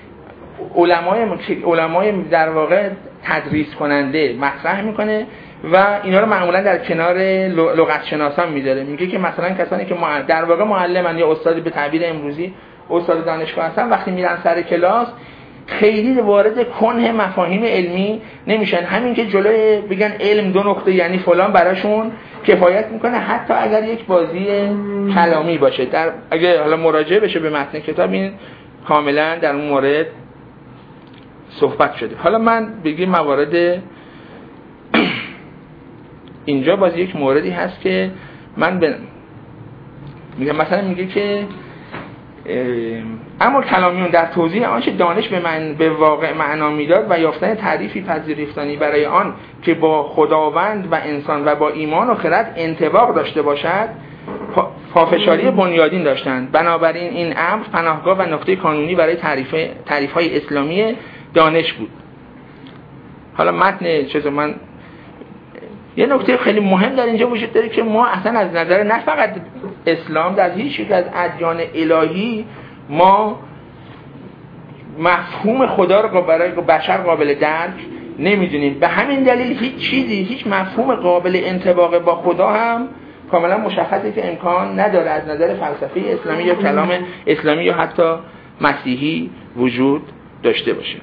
علمای در واقع تدریس کننده مطرح میکنه و اینا رو معمولا در کنار لغت شناسان میذاره. میگه که مثلا کسانی که در واقع معلمن یا استاد به تعبیر امروزی استاد دانشگاه هستن، وقتی میرن سر کلاس خیلی وارد کنه مفاهیم علمی نمیشن. همین که جلوی بگن علم 2 نقطه یعنی فلان براشون کفایت میکنه، حتی اگر یک بازی کلامی باشه. اگه حالا مراجعه بشه به متن کتاب این کاملا در اون مورد صحبت شده. حالا من بگیم موارد اینجا باز یک موردی هست که من میگم، مثلا میگه که اما کلامیون در توضیح آنچه دانش به واقع معنا میداد و یافتن تعریفی پذیرفتنی برای آن که با خداوند و انسان و با ایمان و خرد انطباق داشته باشد پافشاری بنیادین داشتند. بنابراین این امر پناهگاه و نقطه کانونی برای تعریف‌های اسلامی دانش بود. حالا متن من یه نکته خیلی مهم در اینجا وجود داره که ما اصلا از نظر نه فقط اسلام، در هیچ یک از ادیان الهی ما مفهوم خدا رو برای بشر قابل درک نمیدونیم. به همین دلیل هیچ مفهوم قابل انطباق با خدا هم کاملا مشخصه که امکان نداره از نظر فلسفه اسلامی یا کلام اسلامی یا حتی مسیحی وجود داشته باشه.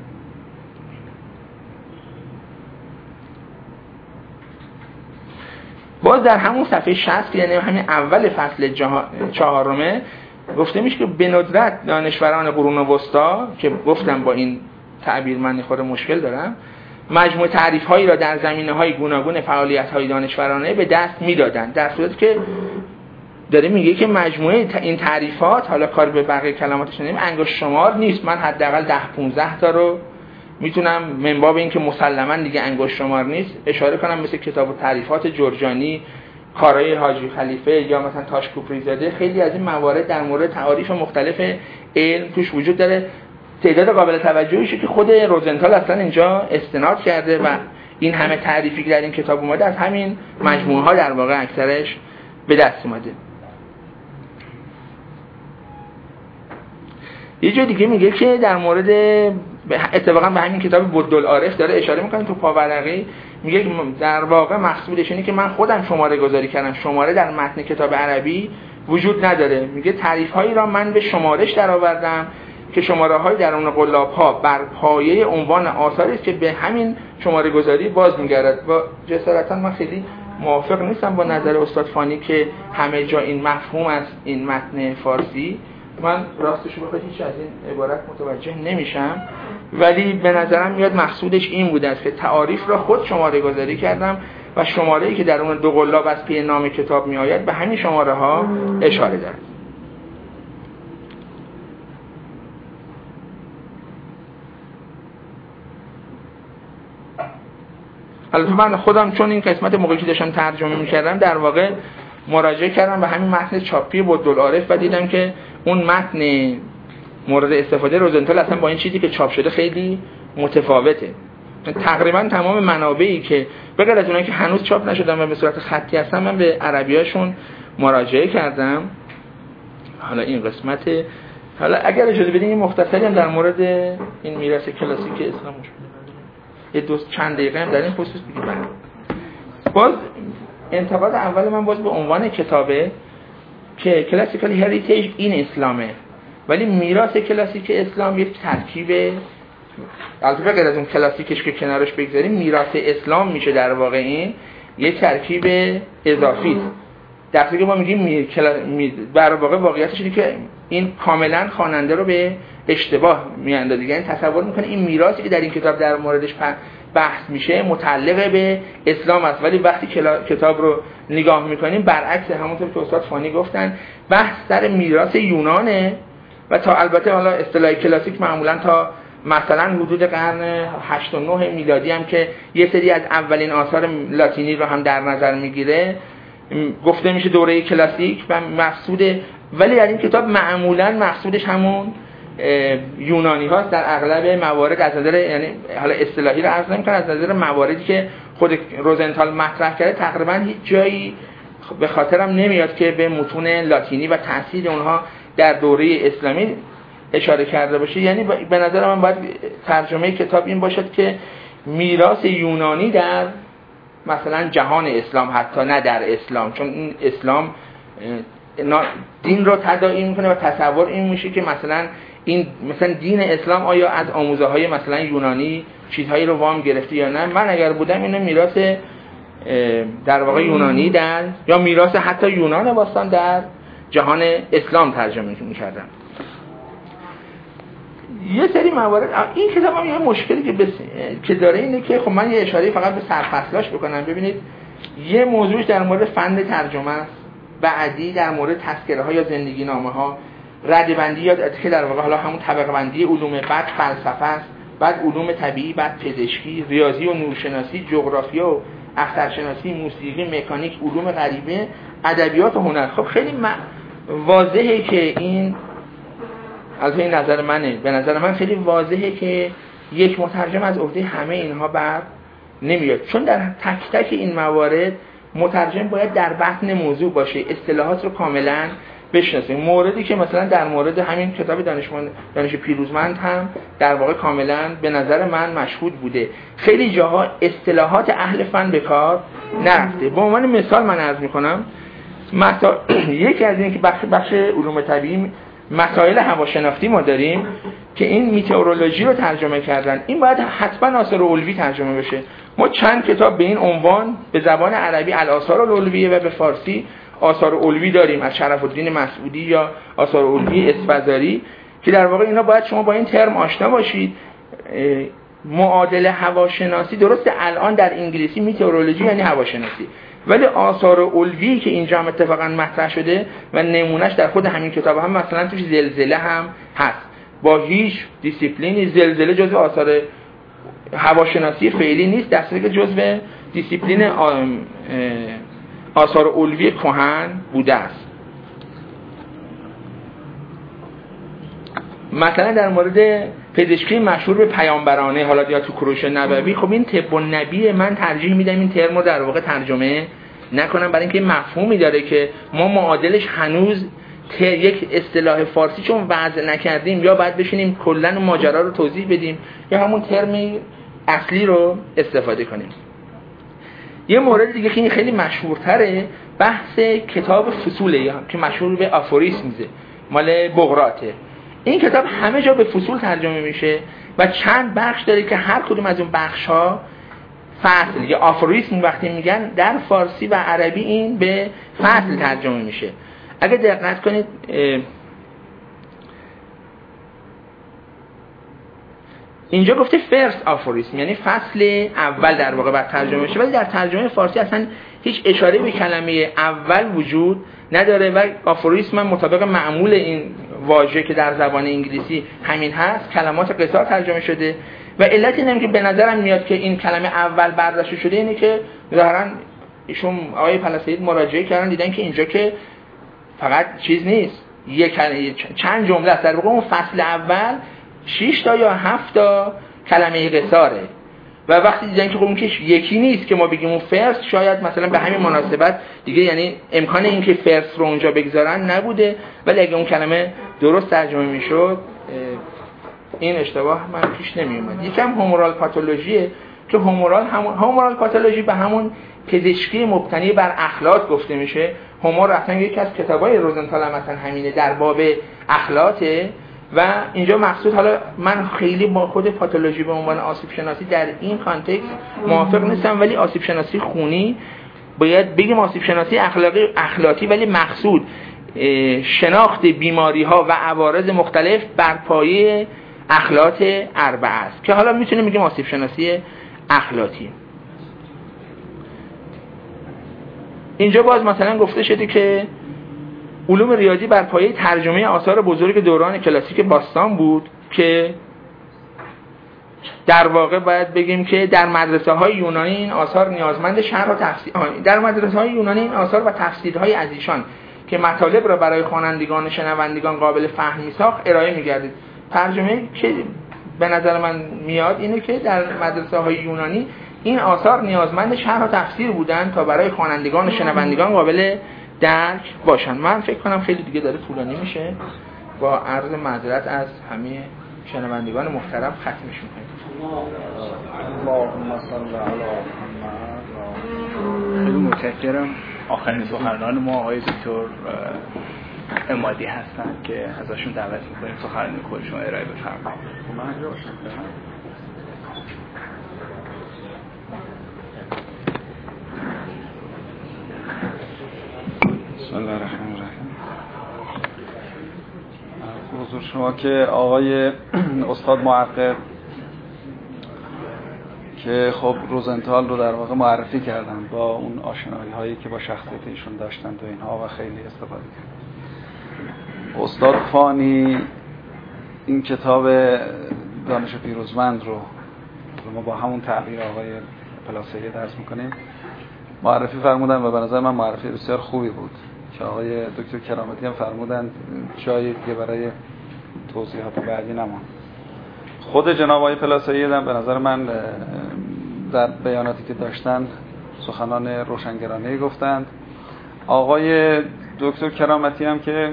باز در همون صفحه 60 یعنی همین اول فصل 4 گفته میشه که به ندرت دانشوران قرون وسطا، که گفتم با این تعبیر من خود مشکل دارم، مجموع تعریف هایی را در زمینه های گوناگون فعالیت های دانشورانه به دست میدادند، در صورتی که داره میگه که مجموعه این تعریفات، حالا کار به بقیه کلماتش نداریم، انگشت شمار نیست. من حداقل 10-15 تا رو میتونم من باب این که مسلماً دیگه انگشت شمار نیست اشاره کنم، مثل کتاب تعریفات جرجانی، کارهای حاجی خلیفه یا مثلا تاشکوپری زاده. خیلی از این موارد در مورد تعاریف مختلف علم توش وجود داره. تعداد قابل توجهیشه که خود روزنتال اصلا اینجا استناد کرده و این همه تعریفی که در این کتاب اومده از همین مجموعه ها در واقع اکثرش به دست اومده. یه جای دیگه میگه که در مورد اتفاقا به همین کتاب برد العارف داره اشاره میکنه تو پاورقی، میگه در واقع مقصودش اینه که من خودم شماره گذاری کردم، شماره در متن کتاب عربی وجود نداره. میگه تعریف هایی را من به شمارش در آوردم که شماره‌های درون قلاب‌ها بر پایه عنوان آثاری است که به همین شماره گذاری باز می‌گردد. و جسارتاً من خیلی موافق نیستم با نظر استاد فانی که همه جا این مفهوم است این متن فارسی. من راستش رو بخواد هیچ از این عبارت متوجه نمیشم، ولی به نظرم میاد مقصودش این بوده است که تعاریف را خود شماره گذاری کردم و شماره‌ای که در اون دو قلاب از پی نام کتاب می آید به همین شماره ها اشاره دارد. البته من خودم چون این قسمت موقعی که داشتم ترجمه می‌کردم در واقع مراجعه کردم به همین متن چاپی بودالعارف و دیدم که اون متن مورد استفاده روزنتال اصلا با این چیزی که چاپ شده خیلی متفاوته. تقریبا تمام منابعی که بغیر از اونایی که هنوز چاپ نشدن و به صورت خطی هستن من به عربیاشون مراجعه کردم. حالا این قسمت، حالا اگر اجازه بدین این مختصری هم در مورد این میراث کلاسیک اسلام یه چند دقیقه هم در این خصوص بگم. باز انتقاد اول من باز به عنوان کتابه که کلاسیکال هریتیج این اسلامه، ولی میراث کلاسیک اسلام یک ترکیب، البته غیر از اون کلاسیکش که کنارش بگذاریم میراث اسلام میشه در واقع این یک ترکیب اضافی است. در حالی که ما میگیم در واقع واقعیتش اینه که این کاملا خواننده رو به اشتباه میاندازه. یعنی تصور میکنه این میراثی که در این کتاب در موردش بحث میشه متعلق به اسلام است، ولی وقتی کتاب رو نگاه میکنیم برعکس، همونطور که استاد فانی گفتن بحث سر میراث یونانه و تا البته حالا اصطلاح کلاسیک معمولا تا مثلا حدود قرن 8 و 9 میلادی هم که یه سری از اولین آثار لاتینی رو هم در نظر میگیره گفته میشه دوره کلاسیک و مقصوده، ولی در این کتاب معمولا مقصودش همون یونانی هاست در اغلب موارد. از نظر یعنی حالا اصطلاحی رو عرض نمی‌کنم، از نظر مواردی که خود روزنتال مطرح کرده تقریبا هیچ جایی به خاطرم نمیاد که به متون لاتینی و تاثیر اونها در دوره اسلامی اشاره کرده باشه. یعنی به نظر من باید ترجمه کتاب این باشد که میراث یونانی در مثلا جهان اسلام، حتی نه در اسلام، چون این اسلام دین رو تداعی میکنه و تصور این میشه که مثلا این مثلا دین اسلام آیا از آموزه های مثلا یونانی چیزهایی رو وام گرفته یا نه. من اگر بودم اینو میراث در واقع یونانی در یا میراث حتی یونان باستان در جهان اسلام ترجمه میکردم. یه سری موارد این کتاب هم یه مشکلی که داره اینه که خب من یه اشاره فقط به سرفصلاش بکنم. ببینید یه موضوعش در مورد فن ترجمه است، بعدی در مورد تذکره ها یا زندگی نامه ها، ردبندی یا که در واقع حالا همون طبقه بندی علوم، بعد فلسفه است، بعد علوم طبیعی، بعد پزشکی، ریاضی و نورشناسی، جغرافیا و اخترشناسی، موسیقی، مکانیک، علوم غریبه، ادبیات و هنر. خب خیلی واضحه که این از این نظر منه، به نظر من خیلی واضحه که یک مترجم از عهده همه اینها بر نمیاد، چون در تک تک این موارد مترجم باید در بطن موضوع باشه، اصطلاحات رو کاملا بشناسه. موردی که مثلا در مورد همین کتاب دانش پیروزمند هم در واقع کاملا به نظر من مشهود بوده، خیلی جاها اصطلاحات اهل فن به کار نرفته. به عنوان مثال من عرض میکنم یکی از این که بخش علوم طبیعی مسائل هواشناختی ما داریم که این میتئورولوژی رو ترجمه کردن، این باید حتما آثار علوی ترجمه بشه. ما چند کتاب به این عنوان به زبان عربی الآثار العلویه و به فارسی آثار علوی داریم از شرف الدین مسعودی یا آثار علوی اسفزاری که در واقع اینا باید شما با این ترم آشنا باشید. معادل هواشناسی درسته الان در انگلیسی میتئورولوژی یعنی هواشناسی، ولی آثار علوی که اینجا هم اتفاقا مطرح شده و نمونهش در خود همین کتاب هم مثلا توش زلزله هم هست. با هیچ دیسیپلینی زلزله جزو آثار هواشناسی فعلی نیست، در صورتی که جزو دیسیپلین آثار علوی کهن بوده است. مثلا در مورد پزشکی مشهور به پیامبرانه، حالا یا تو کوروش نبوی، خب این طب النبی من ترجیح میدم این ترم رو در واقع ترجمه نکنم، برای اینکه مفهومی داره که ما معادلش هنوز یک اصطلاح فارسی چون وضع نکردیم، یا باید بشینیم کلا ماجرا رو توضیح بدیم یا همون ترمی اصلی رو استفاده کنیم. یه مورد دیگه که خیلی مشهورتره بحث کتاب فصوله که مشهور به آفوریسمزه، مال بقراطه. این کتاب همه جا به فصول ترجمه میشه و چند بخش داره که هر کدوم از اون بخش‌ها فصل یا آفوریسم وقتی میگن در فارسی و عربی این به فصل ترجمه میشه. اگه دقت کنید اینجا گفته فرست آفوریسم، یعنی فصل اول در واقع بعد ترجمه میشه، ولی در ترجمه فارسی اصلا هیچ اشاره به کلمه اول وجود نداره و آفوریسم مطابق معمول این واژه که در زبان انگلیسی همین هست، کلمات قصار ترجمه شده و علت اینه که به نظرم میاد که این کلمه اول برداشته شده اینه که ظاهرا ایشون آقای پلاسید مراجعه کردن دیدن که اینجا که فقط چیز نیست، چند جمله است، در واقع اون فصل اول 6 تا یا 7 تا کلمه قصاره و وقتی دیدن که خب اون که یکی نیست که ما بگیم اون فرست، شاید مثلا به همین مناسبت دیگه یعنی امکان این که فرست رو اونجا بگذارن نبوده، ولی اگه اون کلمه درست ترجمه میشد این اشتباه من پیش نمی اومد. یکم هومورال پاتولوژیه که هومورال پاتولوژی به همون پزشکی مبتنی بر اخلاق گفته میشه. هومور اصلا یکی از کتابای روزنتال هم مثلا همینه، در باب اخلاقه و اینجا مقصود، حالا من خیلی با خود پاتولوژی به عنوان آسیب شناسی در این کانتکست موافق نیستم، ولی آسیب شناسی خونی باید بگیم آسیب شناسی اخلاقی، ولی مقصود شناخت بیماری ها و عوارض مختلف بر پایه اخلاق اربعه است که حالا میتونیم بگیم آسیب شناسی اخلاقی. اینجا باز مثلا گفته شده که علوم ریاضی بر پایه ترجمه آثار بزرگ دوران کلاسیک باستان بود که در واقع باید بگیم که در مدرسه‌های یونانی این آثار نیازمند شرح و تفسیر، در مدرسه‌های یونانی این آثار و تفسیرهای از ایشان که مطالب را برای خوانندگان و شنوندگان قابل فهم می‌ساخت ارائه می‌گردید. ترجمه که به نظر من میاد اینه که در مدرسه‌های یونانی این آثار نیازمند شرح و تفسیر بودن تا برای خوانندگان و شنوندگان قابل درک باشن. من فکر کنم خیلی دیگه داره طولانی میشه، با عرض معذرت از همه شنوندگان محترم ختمش می‌کنیم. خیلی متشکرم. آخرین سخنران ما آقای دکتر امادی هستن که ازشون دعوت می‌کنیم سخنرانی خودشون ارائه بفرمایید. بسم الله الرحمن الرحیم. حضور شما که آقای استاد محقق که خب روزنتال رو در واقع معرفی کردن با اون آشنایی هایی که با شخصیت ایشون داشتند و اینها و خیلی استفاده کردن. استاد فانی این کتاب دانش پیروزمند رو ما با همون تعبیر آقای پلاسیه درس میکنیم معرفی فرمودن و به نظر من معرفی بسیار خوبی بود که آقای دکتر کرامتی هم فرمودن جایی دیگه برای توضیحات بعدی نمان. خود جناب آقای پلاسیه هم به نظر من در بیاناتی که داشتن سخنان روشنگرانه‌ای گفتند. آقای دکتر کرامتی هم که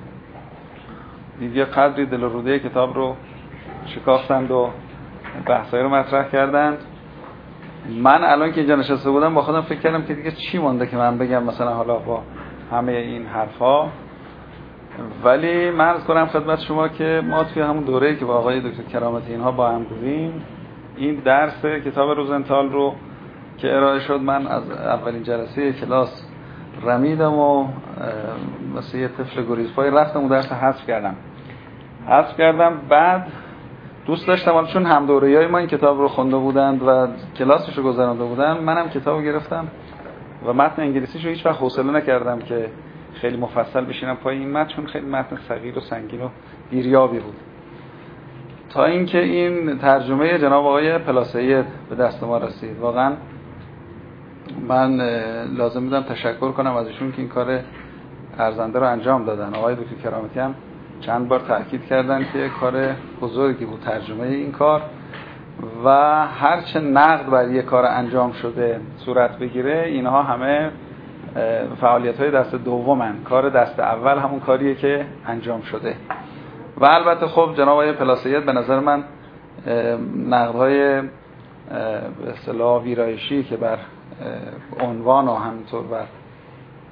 دیگه قدری دل و روده کتاب رو شکافتند و بحثایی رو مطرح کردند. من الان که اینجا نشسته بودم با خودم فکر کردم که دیگه چی مونده که من بگم مثلا حالا با همه این حرفا، ولی من عرض کنم خدمت شما که ما توی همون دوره‌ای که با آقای دکتر کرامتی اینها با هم بودیم این درس کتاب روزنتال رو که ارائه شد من از اولین جلسه کلاس رمیدم و مثل یه طفل گریزپای رفتم و درس حذف کردم. بعد دوست داشتم چون هم دوره‌ای ما این کتاب رو خونده بودند و کلاسش رو گذرانده بودن، منم کتاب رو گرفتم و متن انگلیسیش رو هیچ وقت حوصله نکردم که خیلی مفصل بشینم پای این متن، چون خیلی متن ثقیل و سنگین و بیریابی بود. تا اینکه این ترجمه جناب آقای پلاسیه به دست ما رسید، واقعا من لازم می‌دونم تشکر کنم از ایشون که این کار ارزنده رو انجام دادن. آقای دکتر کرامتی هم چند بار تاکید کردن که کار بزرگی بود ترجمه این کار و هرچه نقد بر یک کار انجام شده صورت بگیره اینها همه فعالیت‌های دست دومن. کار دست اول همون کاریه که انجام شده و البته خب جناب آقای پلاسیه به نظر من نقدهای به اصطلاح ویرایشی که بر عنوان و همینطور بر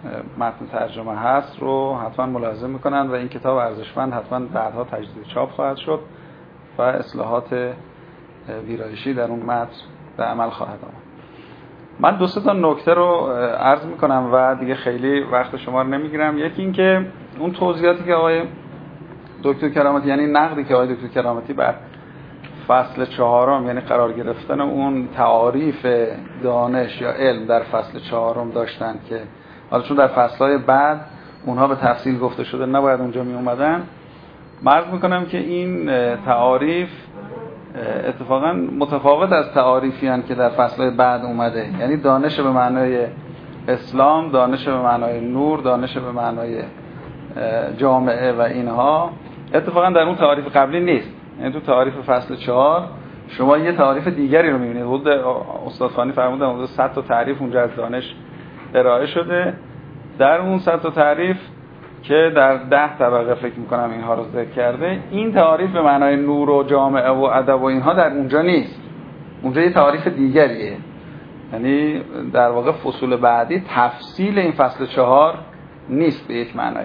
متن ترجمه هست رو حتما ملاحظه میکنن و این کتاب ارزشمند حتما بعدها تجدید چاپ خواهد شد و اصلاحات ویرایشی در اون متن به عمل خواهد آمد. من 2 تا نکته رو عرض میکنم و دیگه خیلی وقت شما رو نمیگیرم. یکی این که اون توضیحاتی که آقای دکتر کرامتی، یعنی نقدی که آقای دکتر کرامتی بر فصل 4 یعنی قرار گرفتن اون تعاریف دانش یا علم در فصل 4 داشتن که حالا چون در فصلهای بعد اونها به تفصیل گفته شده نباید اونجا می اومدن، عرض میکنم که این تعاریف اتفاقا متفاوت از تعاریفی هستند که در فصلهای بعد اومده. یعنی دانش به معنای اسلام، دانش به معنای نور، دانش به معنای جامعه و اینها اتفاقا در اون تعاریف قبلی نیست. یعنی تو تعاریف فصل 4 شما یه تعاریف دیگری رو می‌بینید. حدود استاد خانی فرمودن حدود 100 تا تعریف اونجا از دانش ارائه شده. در اون 100 تا تعریف که در 10 طبقه فکر می‌کنم اینها رو ذکر کرده، این تعاریف به معنای نور و جامعه و ادب و اینها در اونجا نیست. اونجا یه تعاریف دیگریه. یعنی در واقع فصول بعدی تفصیل این فصل 4 نیست به یک معنای.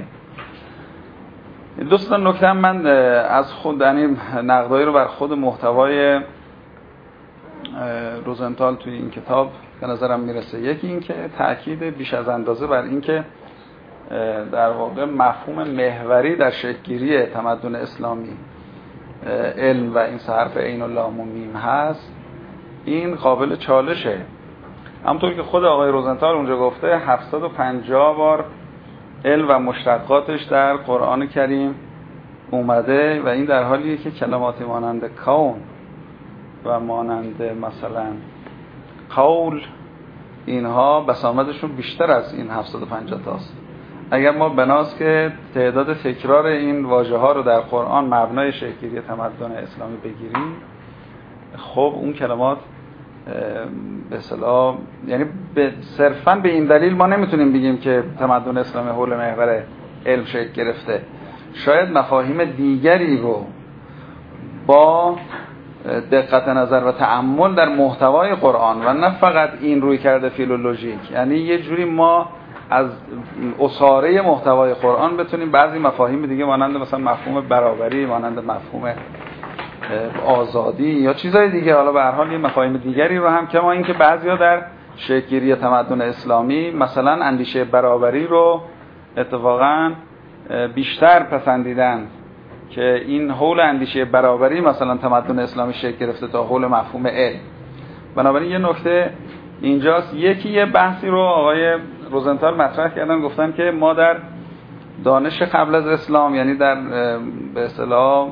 دوستان نکته من از خود یعنی نقدایی رو بر خود محتوای روزنتال توی این کتاب به نظرم میرسه. یکی این که تأکید بیش از اندازه بر این که در واقع مفهوم محوری در شکل‌گیری تمدن اسلامی علم و این حرف عین و لام و میم هست، این قابل چالشه. همونطور که خود آقای روزنتال اونجا گفته 750 بار علم و مشتقاتش در قرآن کریم اومده و این در حالیه که کلماتی مانند کون و مانند مثلا قول اینها بسامدشون بیشتر از این 750 تاست. اگر ما بناس که تعداد تکرار این واژه ها رو در قرآن مبنای شکل‌گیری تمدن اسلامی بگیریم، خب اون کلمات به اصطلاح یعنی صرفاً به این دلیل ما نمیتونیم بگیم که تمدن اسلامی حول محور علم شکل گرفته. شاید مفاهیم دیگری رو با دقت نظر و تأمل در محتوای قرآن و نه فقط این روی کرده فیلولوژیک، یعنی یه جوری ما از اساره محتوای قرآن بتونیم بعضی مفاهیم دیگه مانند مثلا مفهوم برابری، مانند مفهوم آزادی یا چیزهای دیگه، حالا به هر حال یه مفاهیم دیگری رو هم که ما اینکه بعضیا در شکل‌گیری تمدن اسلامی مثلا اندیشه برابری رو اتفاقا بیشتر پسندیدن که این حول اندیشه برابری مثلا تمدن اسلامی شکل گرفته تا حول مفهوم علم. بنابراین یه نکته اینجاست. یه بحثی رو آقای روزنتال مطرح کردن، گفتن که ما در دانش قبل از اسلام یعنی در به اصطلاح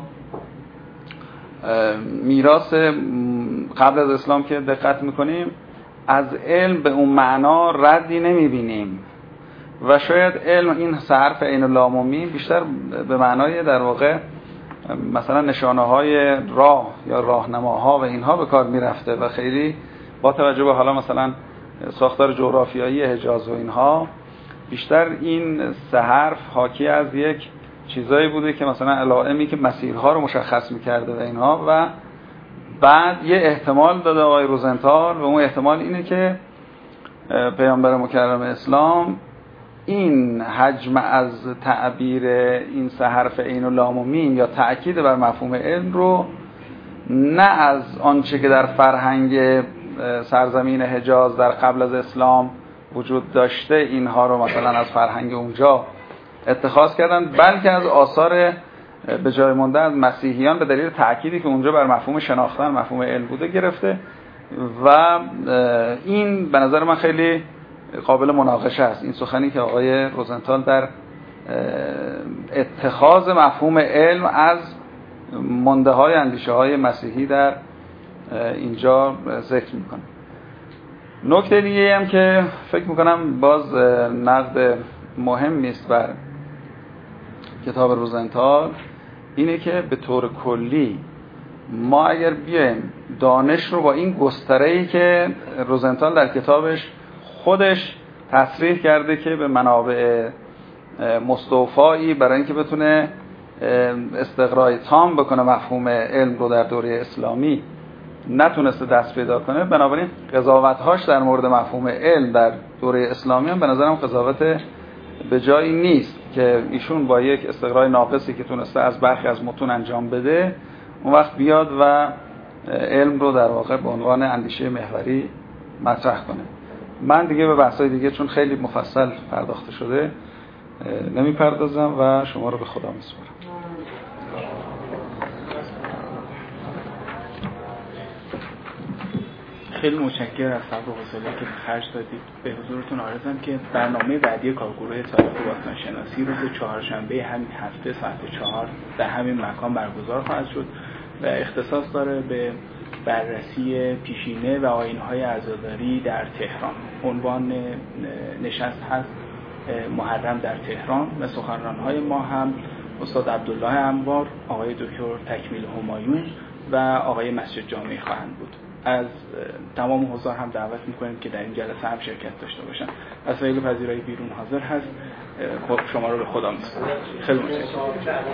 میراث قبل از اسلام که دقت میکنیم از علم به اون معنا ردی نمیبینیم و شاید علم این حرف عین و لام و میم بیشتر به معنای در واقع مثلا نشانه های راه یا راهنماها و اینها به کار میرفته و خیلی با توجه به حالا مثلا ساختار جغرافیایی حجاز و اینها بیشتر این سه حرف حاکی از یک چیزایی بوده که مثلا علائمی که مسیرها رو مشخص میکرده و اینها، و بعد یه احتمال داده آقای روزنتال و اون احتمال اینه که پیامبر مکرم اسلام این حجم از تعبیر این سه حرف عین و لام و میم یا تأکید بر مفهوم علم رو نه از آنچه که در فرهنگ سرزمین حجاز در قبل از اسلام وجود داشته اینها رو مثلا از فرهنگ اونجا اتخاذ کردن، بلکه از آثار به جای مانده از مسیحیان به دلیل تأکیدی که اونجا بر مفهوم شناختن مفهوم علم بوده گرفته و این به نظر من خیلی قابل مناقشه است. این سخنی که آقای روزنتال در اتخاذ مفهوم علم از مانده های اندیشه های مسیحی در اینجا ذکر میکنه. نکته دیگه هم که فکر میکنم باز نقد مهمی است بر کتاب روزنتال اینه که به طور کلی ما اگر بیایم دانش رو با این گستره‌ای که روزنتال در کتابش خودش تصریح کرده که به منابع مستوفایی برای اینکه بتونه استقرای تام بکنه مفهوم علم رو در دوره اسلامی نتونسته دست پیدا کنه، بنابراین قضاوت‌هاش در مورد مفهوم علم در دوره اسلامی هم به نظرم قضاوت به جایی نیست که ایشون با یک استقرای ناقصی که تونسته از برخی از متون انجام بده اون وقت بیاد و علم رو در واقع به عنوان اندیشه محوری مطرح کنه. من دیگه به بحث‌های دیگه چون خیلی مفصل پرداخته شده نمیپردازم و شما رو به خدا میسپارم. خیلی متشکرم از صبر و حوصله که خرج دادید. به حضورتون عرضم که برنامه بعدی کارگروه تاریخ باستان شناسی روز چهارشنبه همین هفته ساعت 4 در همین مکان برگزار خواهد شد و اختصاص داره به بررسی پیشینه و آیین‌های عزاداری در تهران. عنوان نشست هست محرم در تهران و سخنران‌های ما هم استاد عبدالله انوار، آقای دکتر تکمیل همایون و آقای مسجد جامعی خواهند بود. از تمام حضار هم دعوت می‌کنیم که در این جلسه هم شرکت داشته باشن. وسایل پذیرایی بیرون حاضر هست. شما رو به خدا می‌سپارم. خیلی متشکرم.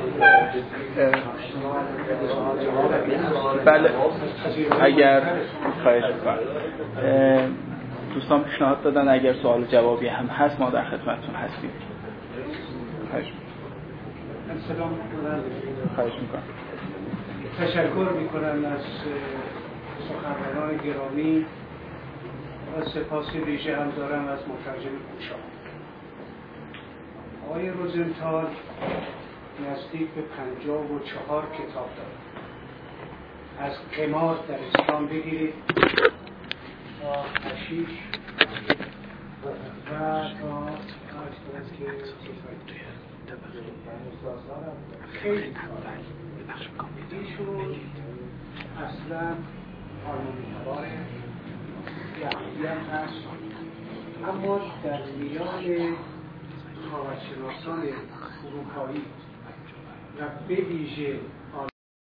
بله اگر خواهش می‌کنم دوستان پیشنهاد دادن اگر سوال و جوابی هم هست ما در خدمتتون هستیم. خواهش می‌کنم. تشکر می‌کنم از سخنرانان گرامی و سپاس ویژه هم دارم از مترجم کوشا. آقای روزنتال نزدیک به 54 کتاب دارد. از قمار در اسلام بگیرید تا حشیش و تا خیلی ایشون اصلا قانون‌نگار یهودی هم هست، اما در میان خاورشناسان اروپایی و به ویژه